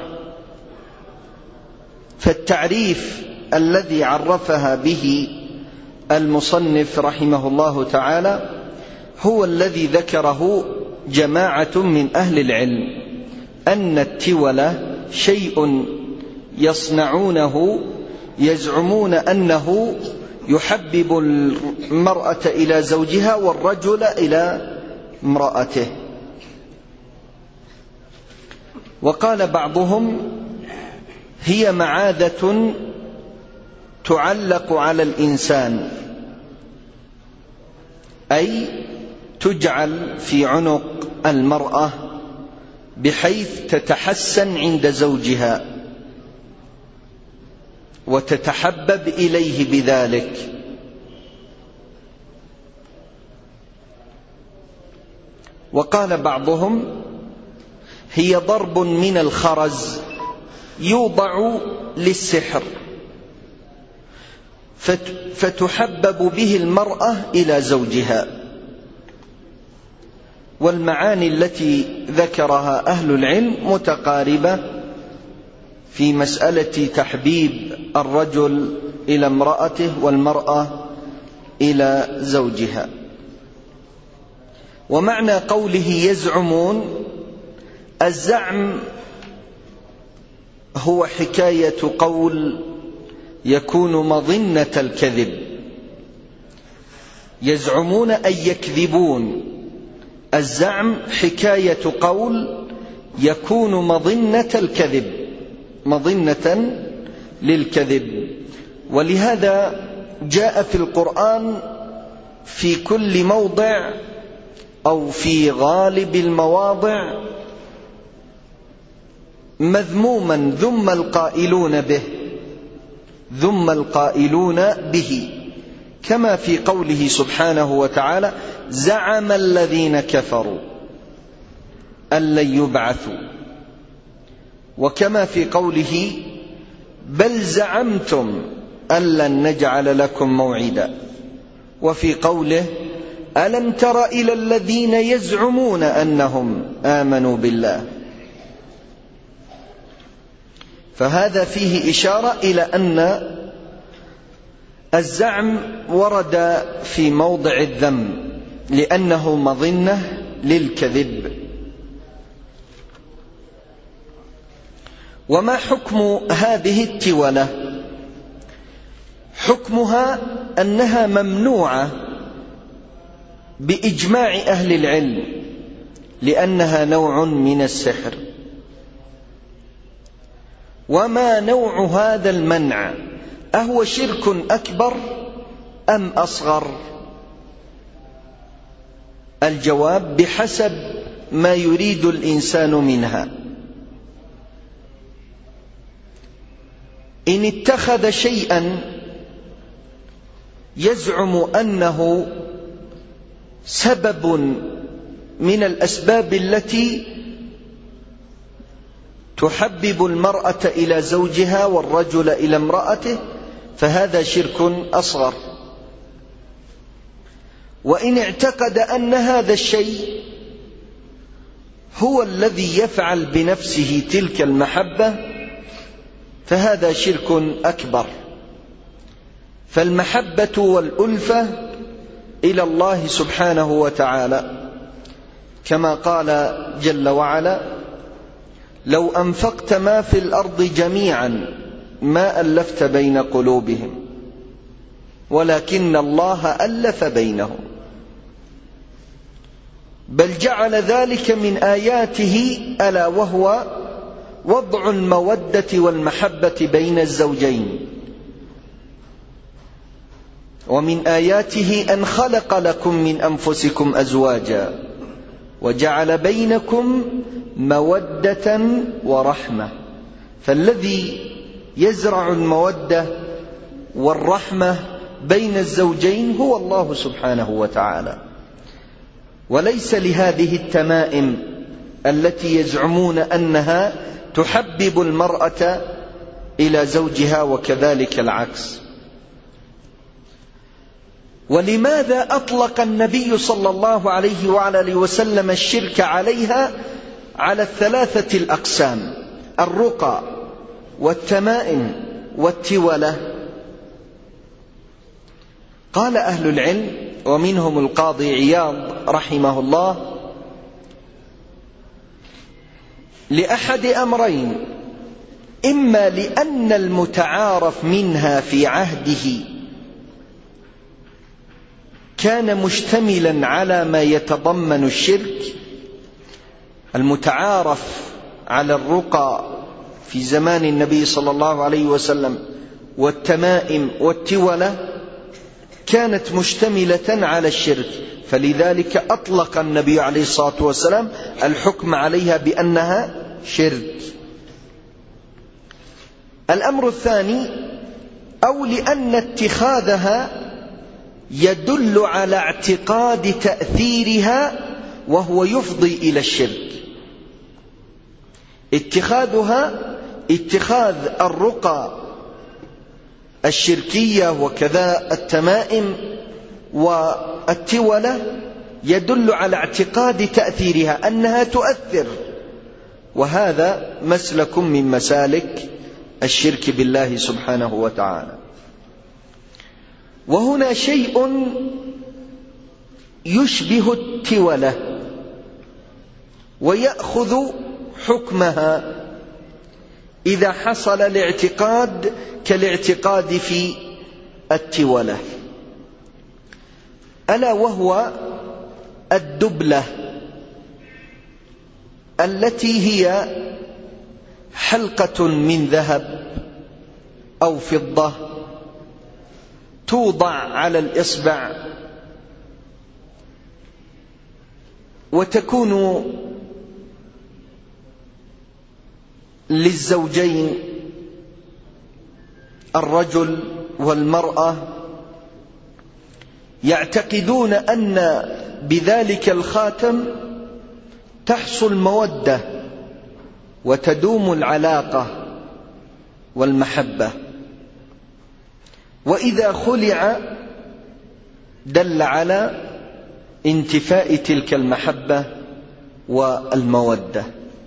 فالتعريف الذي عرفها به المصنف رحمه الله تعالى هو الذي ذكره جماعة من أهل العلم، أن التولة شيء يصنعونه يزعمون أنه يحبب المرأة إلى زوجها والرجل إلى امرأته. وقال بعضهم هي معاذة تعلق على الإنسان، أي تجعل في عنق المرأة بحيث تتحسن عند زوجها وتتحبب إليه بذلك. وقال بعضهم هي ضرب من الخرز يوضع للسحر فتحبب به المرأة إلى زوجها. والمعاني التي ذكرها أهل العلم متقاربة في مسألة تحبيب الرجل إلى امرأته والمرأة إلى زوجها. ومعنى قوله يزعمون، الزعم هو حكاية قول يكون مظنة الكذب، يزعمون أن يكذبون. الزعم حكاية قول يكون مظنة الكذب، مظنة للكذب. ولهذا جاء في القرآن في كل موضع أو في غالب المواضع مذموما ذم القائلون به، ذم القائلون به، كما في قوله سبحانه وتعالى زعم الذين كفروا أن لن يبعثوا، وكما في قوله بل زعمتم أن لن نجعل لكم موعدا، وفي قوله ألم تر إلى الذين يزعمون أنهم آمنوا بالله. فهذا فيه إشارة إلى أن الزعم ورد في موضع الذم لأنه مظنة للكذب. وما حكم هذه التولة؟ حكمها أنها ممنوعة بإجماع أهل العلم لأنها نوع من السحر. وما نوع هذا المنع؟ أهو شرك أكبر أم أصغر؟ الجواب بحسب ما يريد الإنسان منها. إن اتخذ شيئا يزعم أنه سبب من الأسباب التي تحبب المرأة إلى زوجها والرجل إلى امرأته فهذا شرك أصغر. وإن اعتقد أن هذا الشيء هو الذي يفعل بنفسه تلك المحبة فهذا شرك أكبر. فالمحبة والألفة إلى الله سبحانه وتعالى كما قال جل وعلا لو أنفقت ما في الأرض جميعا ما ألفت بين قلوبهم ولكن الله ألف بينهم بل جعل ذلك من آياته ألا وهو وضع المودة والمحبة بين الزوجين. ومن آياته أن خلق لكم من أنفسكم أزواجا وجعل بينكم مودة ورحمة. فالذي يزرع المودة والرحمة بين الزوجين هو الله سبحانه وتعالى، وليس لهذه التمائم التي يزعمون أنها تحبب المرأة إلى زوجها وكذلك العكس. ولماذا أطلق النبي صلى الله عليه وعلى آله وسلم الشرك عليها على الثلاثة الأقسام: الرقى والتمائم والتولة؟ قال أهل العلم ومنهم القاضي عياض رحمه الله: لأحد أمرين: إما لأن المتعارف منها في عهده كان مشتملا على ما يتضمن الشرك. المتعارف على الرقى في زمان النبي صلى الله عليه وسلم والتمائم والتولة كانت مشتملة على الشرك، فلذلك أطلق النبي عليه الصلاة والسلام الحكم عليها بأنها شرك. الأمر الثاني: أو لأن اتخاذها يدل على اعتقاد تأثيرها وهو يفضي إلى الشرك. اتخاذها اتخاذ الرقى الشركية وكذا التمائم والتولة يدل على اعتقاد تأثيرها أنها تؤثر، وهذا مسلك من مسالك الشرك بالله سبحانه وتعالى. وهنا شيء يشبه التولة ويأخذ حكمها إذا حصل الاعتقاد كالاعتقاد في التولة، ألا وهو الدبلة التي هي حلقة من ذهب أو فضة توضع على الإصبع وتكون للزوجين الرجل والمرأة، يعتقدون أن بذلك الخاتم تحصل مودة وتدوم العلاقة والمحبة، وإذا خلع دل على انتفاء تلك المحبة والمودة.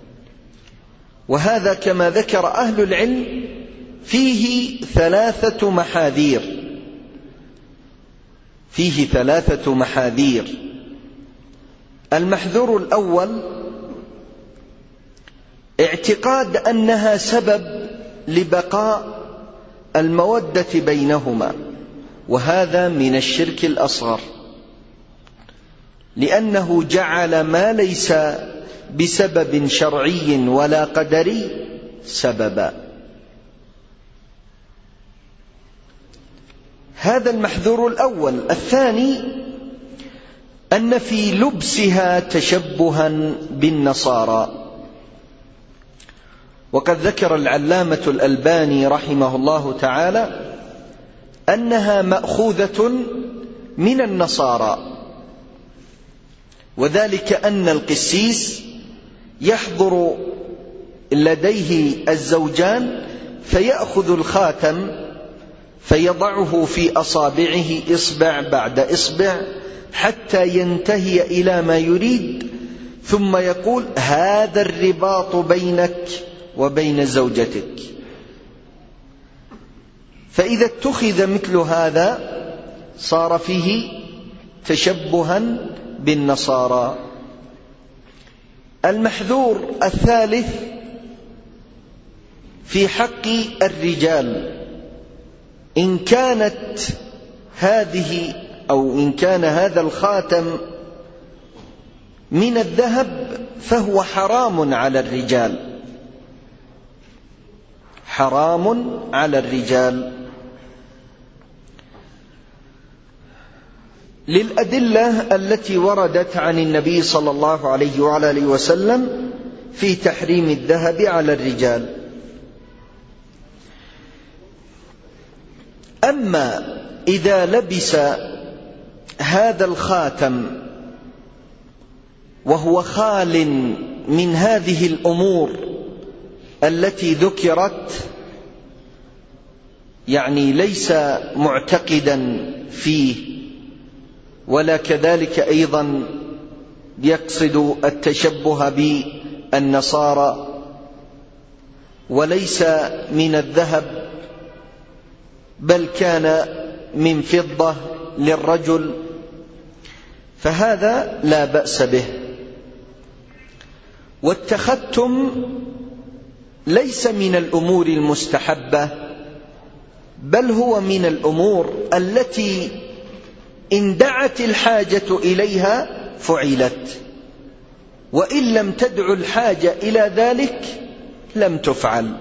وهذا كما ذكر أهل العلم فيه ثلاثة محاذير فيه ثلاثة محاذير. المحذور الأول: اعتقاد أنها سبب لبقاء المودة بينهما، وهذا من الشرك الأصغر، لأنه جعل ما ليس بسبب شرعي ولا قدري سببا. هذا المحذور الأول. الثاني: أن في لبسها تشبها بالنصارى، وقد ذكر العلامة الألباني رحمه الله تعالى أنها مأخوذة من النصارى، وذلك أن القسيس يحضر لديه الزوجان فيأخذ الخاتم فيضعه في أصابعه إصبع بعد إصبع حتى ينتهي إلى ما يريد، ثم يقول: هذا الرباط بينك وبين زوجتك. فإذا اتخذ مثل هذا صار فيه تشبها بالنصارى. المحذور الثالث في حق الرجال: إن كانت هذه أو إن كان هذا الخاتم من الذهب فهو حرام على الرجال، حرام على الرجال. للأدلة التي وردت عن النبي صلى الله عليه وعلى آله وسلم في تحريم الذهب على الرجال. أما إذا لبس هذا الخاتم وهو خال من هذه الأمور التي ذكرت، يعني ليس معتقدا فيه، ولا كذلك أيضا يقصد التشبه بالنصارى، وليس من الذهب بل كان من فضة للرجل، فهذا لا بأس به. والتختم ليس من الأمور المستحبة، بل هو من الأمور التي إن دعت الحاجة إليها فعلت، وإن لم تدع الحاجة إلى ذلك لم تفعل،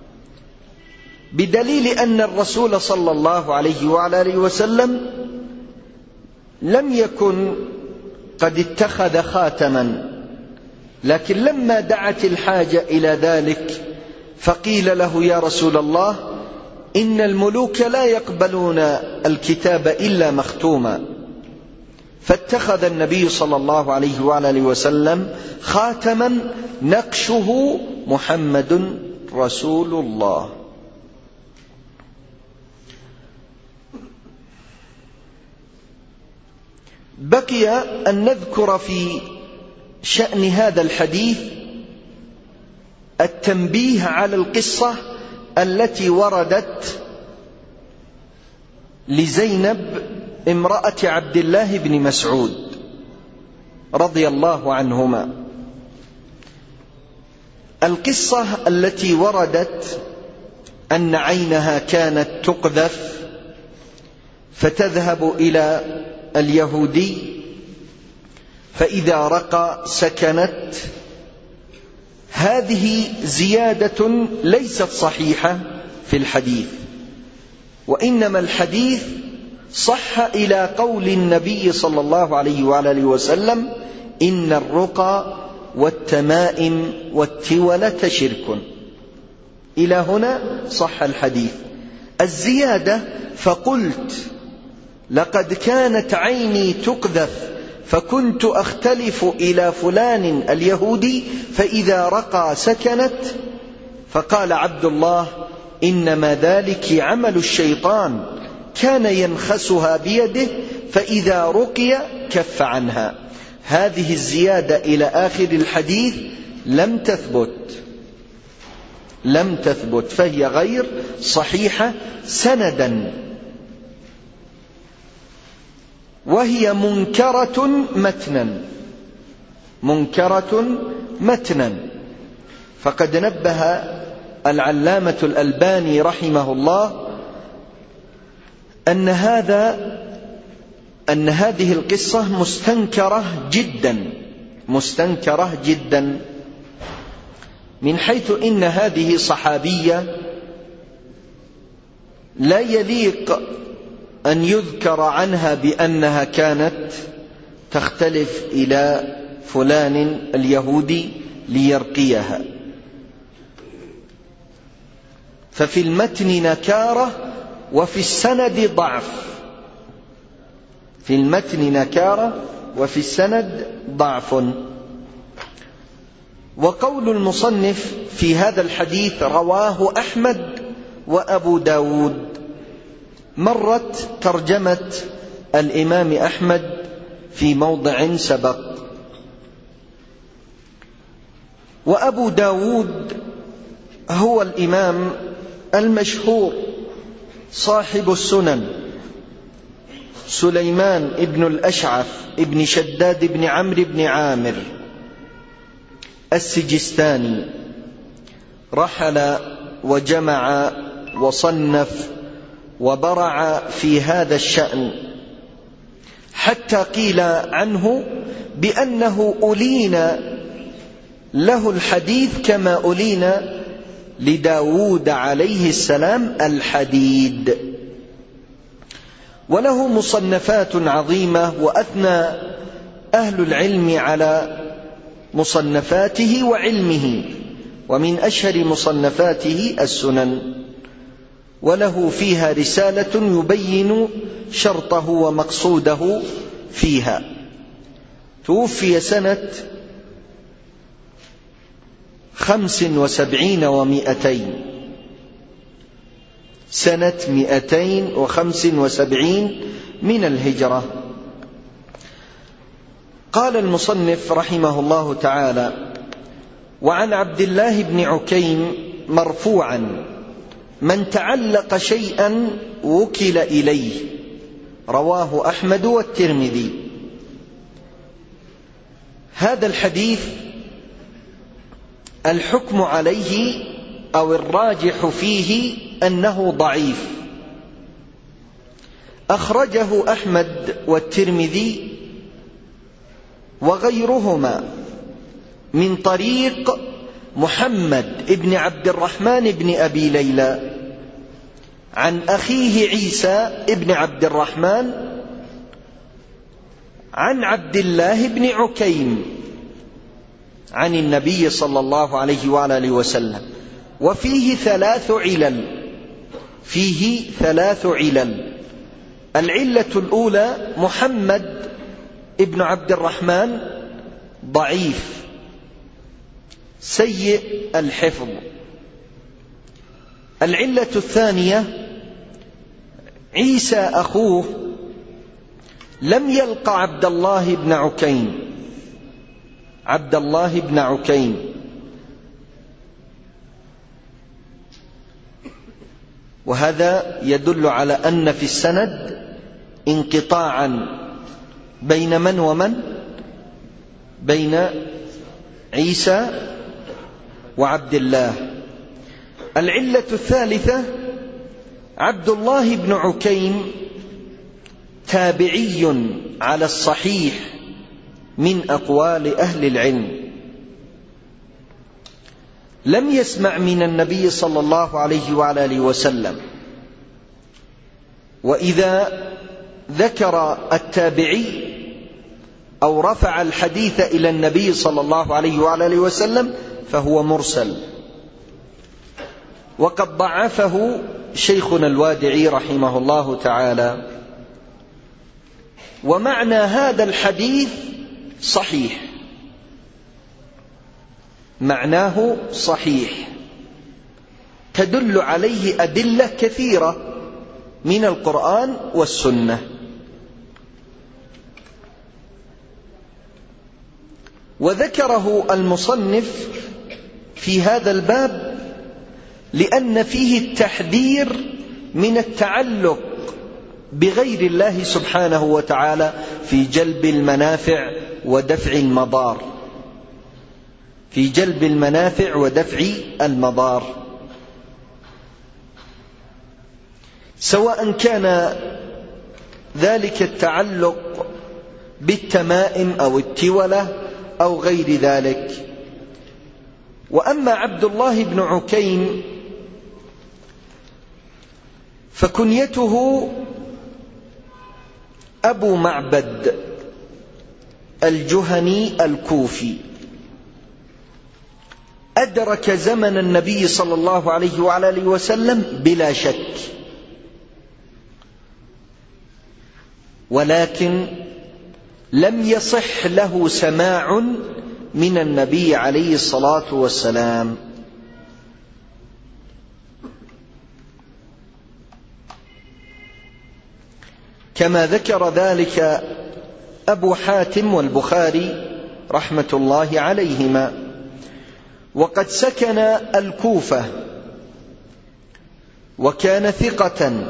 بدليل أن الرسول صلى الله عليه وعلى آله وسلم لم يكن قد اتخذ خاتما، لكن لما دعت الحاجة إلى ذلك فقيل له: يا رسول الله، إن الملوك لا يقبلون الكتاب إلا مختوما، فاتخذ النبي صلى الله عليه وعلى آله وسلم خاتما نقشه محمد رسول الله. بقي أن نذكر في شأن هذا الحديث التنبيه على القصة التي وردت لزينب امرأة عبد الله بن مسعود رضي الله عنهما. القصة التي وردت أن عينها كانت تقذف فتذهب إلى اليهودي، فإذا رقى سكنت. هذه زيادة ليست صحيحة في الحديث، وإنما الحديث صح إلى قول النبي صلى الله عليه وعلى آله وسلم: إن الرقى والتمائم والتولة شرك. إلى هنا صح الحديث. الزيادة: فقلت لقد كانت عيني تقذف فكنت أختلف إلى فلان اليهودي فإذا رقى سكنت، فقال عبد الله: إنما ذلك عمل الشيطان، كان ينخسها بيده فإذا رقي كف عنها. هذه الزيادة إلى آخر الحديث لم تثبت لم تثبت فهي غير صحيحة سندا، وهي منكرة متنا منكرة متنا فقد نبه العلامة الألباني رحمه الله أن هذا أن هذه القصة مستنكرة جدا مستنكرة جدا من حيث إن هذه صحابية لا يليق أن يذكر عنها بأنها كانت تختلف إلى فلان اليهودي ليرقيها. ففي المتن نكارة وفي السند ضعف في المتن نكارة وفي السند ضعف. وقول المصنف في هذا الحديث: رواه أحمد وأبو داود. مرت ترجمة الإمام أحمد في موضع سبق. وأبو داود هو الإمام المشهور صاحب السنن، سليمان ابن الأشعث ابن شداد ابن عمرو بن عامر السجستاني، رحل وجمع وصنف وبرع في هذا الشأن، حتى قيل عنه بأنه ألين له الحديث كما ألين لداود عليه السلام الحديد. وله مصنفات عظيمة، وأثنى أهل العلم على مصنفاته وعلمه، ومن أشهر مصنفاته السنن، وله فيها رسالة يبين شرطه ومقصوده فيها. توفي سنة خمس وسبعين ومائتين، سنة مئتين وخمس وسبعين من الهجرة. قال المصنف رحمه الله تعالى: وعن عبد الله بن عكيم مرفوعا: من تعلق شيئا وكل إليه. رواه أحمد والترمذي. هذا الحديث الحكم عليه أو الراجح فيه أنه ضعيف. أخرجه أحمد والترمذي وغيرهما من طريق محمد بن عبد الرحمن بن أبي ليلى عن أخيه عيسى بن عبد الرحمن عن عبد الله بن عكيم عن النبي صلى الله عليه وآله وسلم. وفيه ثلاث علل، فيه ثلاث علل. العلة الأولى: محمد ابن عبد الرحمن ضعيف سيء الحفظ. العلة الثانية: عيسى أخوه لم يلق عبد الله بن عكيم عبد الله بن عكيم وهذا يدل على أن في السند انقطاعا بين من ومن؟ بين عيسى وعبد الله. العلة الثالثة: عبد الله بن عكيم تابعي على الصحيح من أقوال أهل العلم، لم يسمع من النبي صلى الله عليه وآله وسلم. وإذا ذكر التابعي أو رفع الحديث إلى النبي صلى الله عليه وآله وسلم فهو مرسل، وقد ضعفه شيخنا الوادعي رحمه الله تعالى. ومعنى هذا الحديث صحيح، معناه صحيح، تدل عليه أدلة كثيرة من القرآن والسنة. وذكره المصنف في هذا الباب لأن فيه التحذير من التعلق بغير الله سبحانه وتعالى في جلب المنافع ودفع المضار في جلب المنافع ودفع المضار سواء كان ذلك التعلق بالتمائم أو التولة أو غير ذلك. وأما عبد الله بن عكيم فكنيته أبو معبد الجهني الكوفي، أدرك زمن النبي صلى الله عليه وآله وسلم بلا شك، ولكن لم يصح له سماع من النبي عليه الصلاة والسلام. كما ذكر ذلك أبو حاتم والبخاري رحمة الله عليهما. وقد سكن الكوفة وكان ثقة،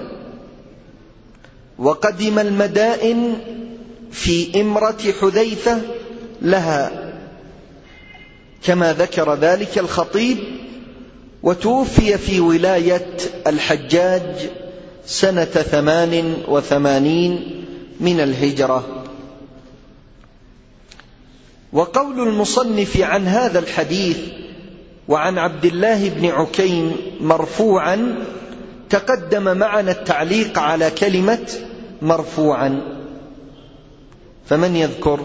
وقدم المدائن في إمرة حذيفة لها كما ذكر ذلك الخطيب، وتوفي في ولاية الحجاج سنة ثمان وثمانين من الهجرة. وقول المصنف عن هذا الحديث وعن عبد الله بن عكيم مرفوعا. تقدم معنا التعليق على كلمة مرفوعا، فمن يذكر؟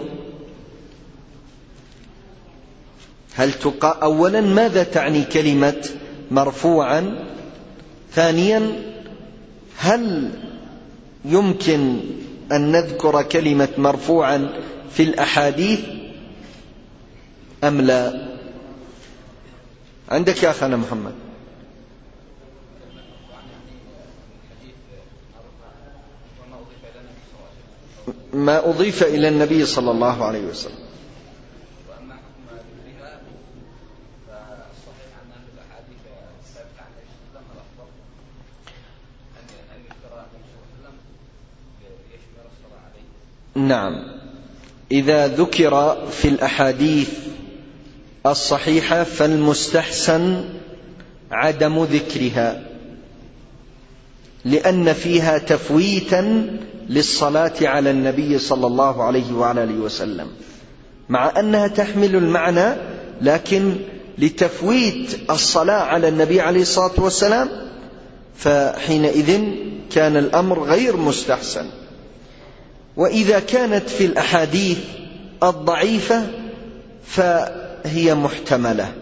هل تقا أولا ماذا تعني كلمة مرفوعا؟ ثانيا هل يمكن أن نذكر كلمة مرفوعا في الأحاديث أم لا؟ عندك يا أخانا محمد. ما أضيف إلى النبي صلى الله عليه وسلم. نعم، إذا ذكر في الأحاديث الصحيحة فالمستحسن عدم ذكرها، لأن فيها تفويتا للصلاة على النبي صلى الله عليه وعلى آله وسلم، مع أنها تحمل المعنى، لكن لتفويت الصلاة على النبي عليه الصلاة والسلام فحينئذ كان الأمر غير مستحسن. وإذا كانت في الأحاديث الضعيفة فهي محتملة.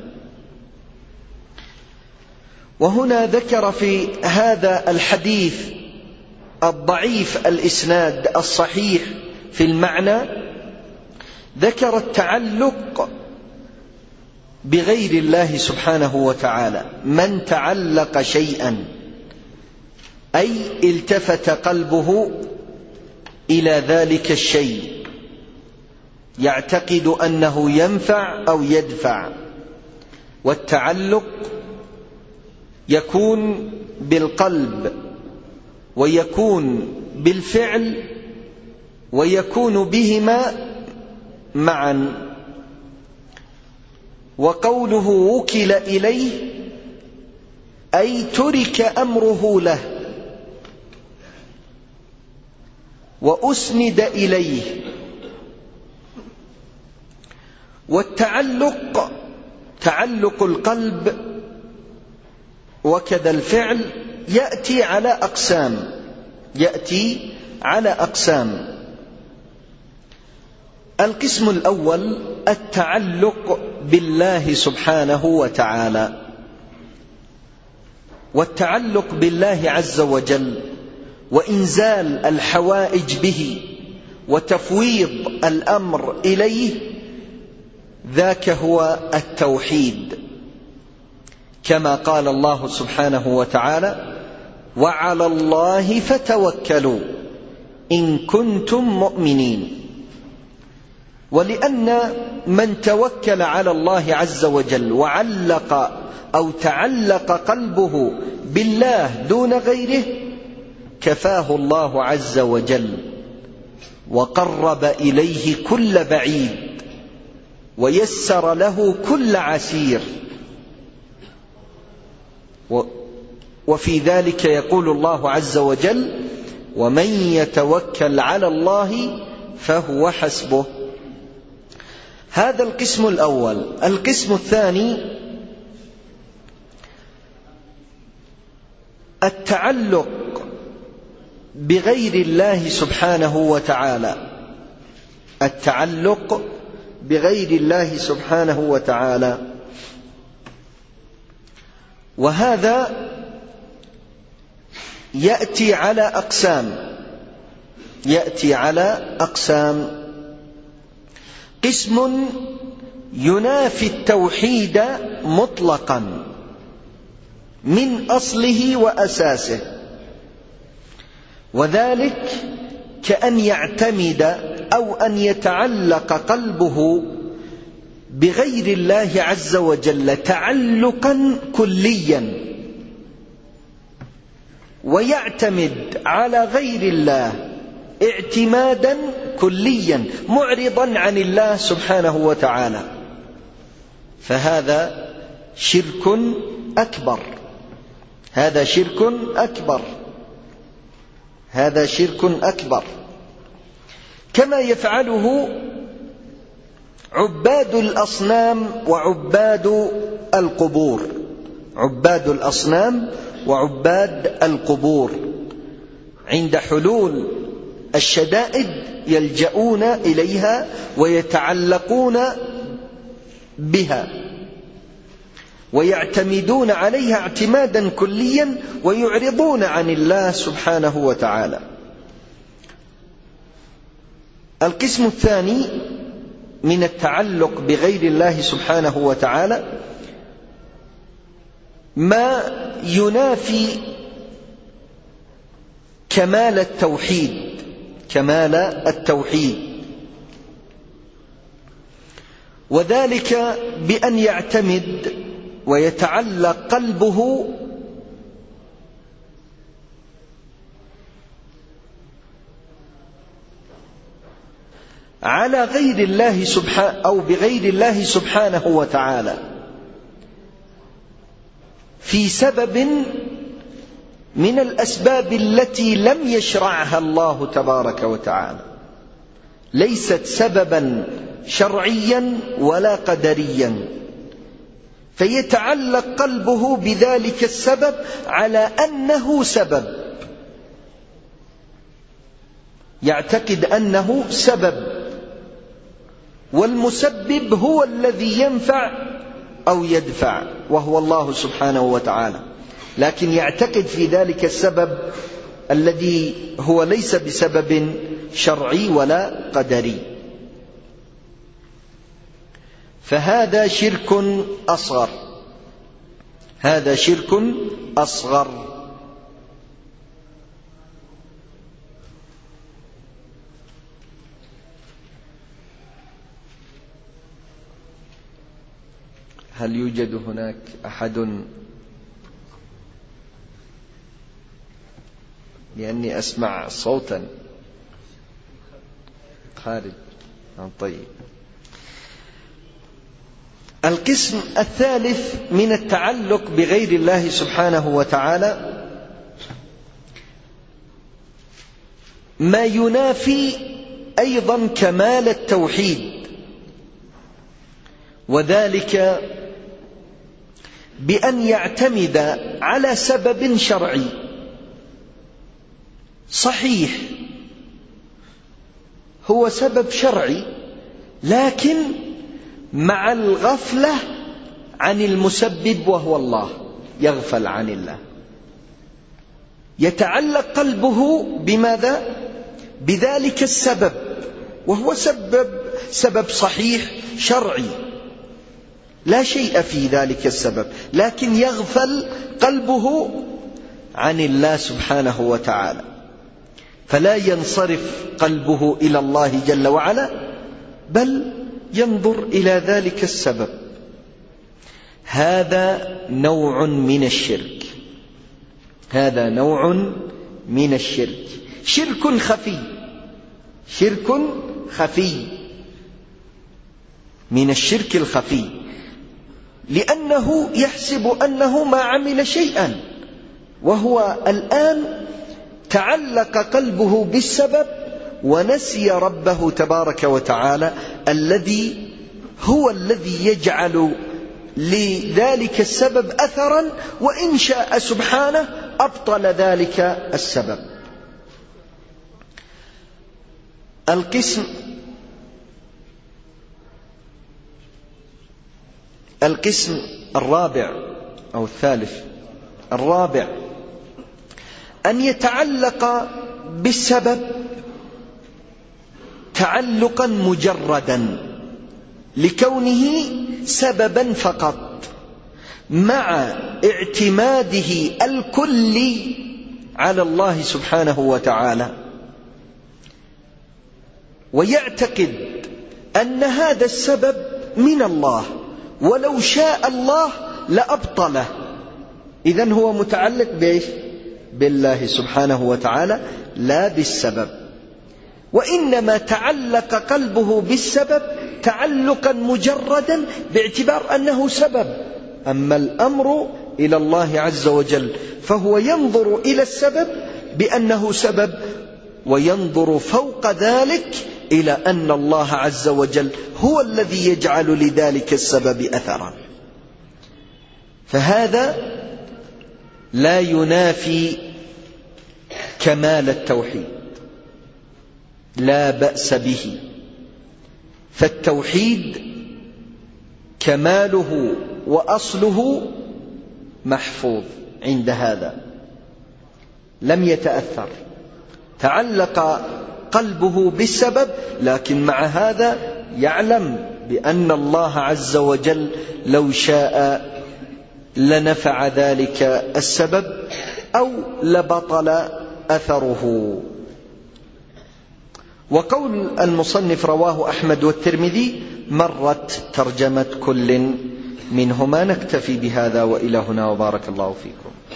وهنا ذكر في هذا الحديث الضعيف الإسناد الصحيح في المعنى، ذكر التعلق بغير الله سبحانه وتعالى. من تعلق شيئا أي التفت قلبه إلى ذلك الشيء، يعتقد أنه ينفع أو يدفع. والتعلق يكون بالقلب، ويكون بالفعل، ويكون بهما معا. وقوله وكل إليه أي ترك أمره له وأسند إليه. والتعلق تعلق القلب وكذا الفعل يأتي على أقسام يأتي على أقسام. القسم الأول التعلق بالله سبحانه وتعالى. والتعلق بالله عز وجل وإنزال الحوائج به وتفويض الأمر إليه، ذاك هو التوحيد، كما قال الله سبحانه وتعالى: وعلى الله فتوكلوا إن كنتم مؤمنين. ولأن من توكل على الله عز وجل وعلق أو تعلق قلبه بالله دون غيره كفاه الله عز وجل وقرب إليه كل بعيد ويسر له كل عسير. وفي ذلك يقول الله عز وجل: ومن يتوكل على الله فهو حسبه. هذا القسم الأول. القسم الثاني التعلق بغير الله سبحانه وتعالى. التعلق بغير الله سبحانه وتعالى، وهذا يأتي على أقسام يأتي على أقسام. قسم ينافي التوحيد مطلقا من أصله وأساسه، وذلك كأن يعتمد أو أن يتعلق قلبه بغير الله عز وجل تعلقا كليا، ويعتمد على غير الله اعتمادا كليا معرضا عن الله سبحانه وتعالى، فهذا شرك أكبر. هذا شرك أكبر هذا شرك أكبر كما يفعله عباد الأصنام وعباد القبور، عباد الأصنام وعباد القبور عند حلول الشدائد يلجؤون إليها ويتعلقون بها ويعتمدون عليها اعتمادا كليا ويعرضون عن الله سبحانه وتعالى. القسم الثاني من التعلق بغير الله سبحانه وتعالى ما ينافي كمال التوحيد، كمال التوحيد، وذلك بأن يعتمد ويتعلق قلبه على غير الله سبحانه أو بغير الله سبحانه وتعالى في سبب من الأسباب التي لم يشرعها الله تبارك وتعالى، ليست سببا شرعيا ولا قدريا، فيتعلق قلبه بذلك السبب على أنه سبب، يعتقد أنه سبب، والمسبب هو الذي ينفع أو يدفع وهو الله سبحانه وتعالى، لكن يعتقد في ذلك السبب الذي هو ليس بسبب شرعي ولا قدري، فهذا شرك أصغر، هذا شرك أصغر. هل يوجد هناك أحد؟ لأني أسمع صوتا خارج. طيب. القسم الثالث من التعلق بغير الله سبحانه وتعالى ما ينافي أيضا كمال التوحيد، وذلك بأن يعتمد على سبب شرعي صحيح، هو سبب شرعي، لكن مع الغفلة عن المسبب وهو الله، يغفل عن الله، يتعلق قلبه بماذا؟ بذلك السبب، وهو سبب سبب صحيح شرعي لا شيء في ذلك السبب، لكن يغفل قلبه عن الله سبحانه وتعالى، فلا ينصرف قلبه إلى الله جل وعلا، بل ينظر إلى ذلك السبب. هذا نوع من الشرك، هذا نوع من الشرك، شرك خفي، شرك خفي من الشرك الخفي، لأنه يحسب أنه ما عمل شيئا، وهو الآن تعلق قلبه بالسبب ونسي ربه تبارك وتعالى الذي هو الذي يجعل لذلك السبب أثرا، وإن شاء سبحانه أبطل ذلك السبب. القسم القسم الرابع أو الثالث الرابع أن يتعلق بالسبب تعلقا مجردا لكونه سببا فقط، مع اعتماده الكلي على الله سبحانه وتعالى، ويعتقد أن هذا السبب من الله، ولو شاء الله لأبطله. إذن هو متعلق بإيش؟ بالله سبحانه وتعالى لا بالسبب، وإنما تعلق قلبه بالسبب تعلقا مجردا باعتبار أنه سبب. أما الأمر إلى الله عز وجل فهو ينظر إلى السبب بأنه سبب، وينظر فوق ذلك إلى أن الله عز وجل هو الذي يجعل لذلك السبب أثرا. فهذا لا ينافي كمال التوحيد، لا بأس به، فالتوحيد كماله وأصله محفوظ عند هذا، لم يتأثر، تعلق قلبه بالسبب، لكن مع هذا يعلم بأن الله عز وجل لو شاء لنفع ذلك السبب أو لبطل أثره. وقول المصنف رواه أحمد والترمذي مرت ترجمة كل منهما. نكتفي بهذا وإلى هنا، وبارك الله فيكم.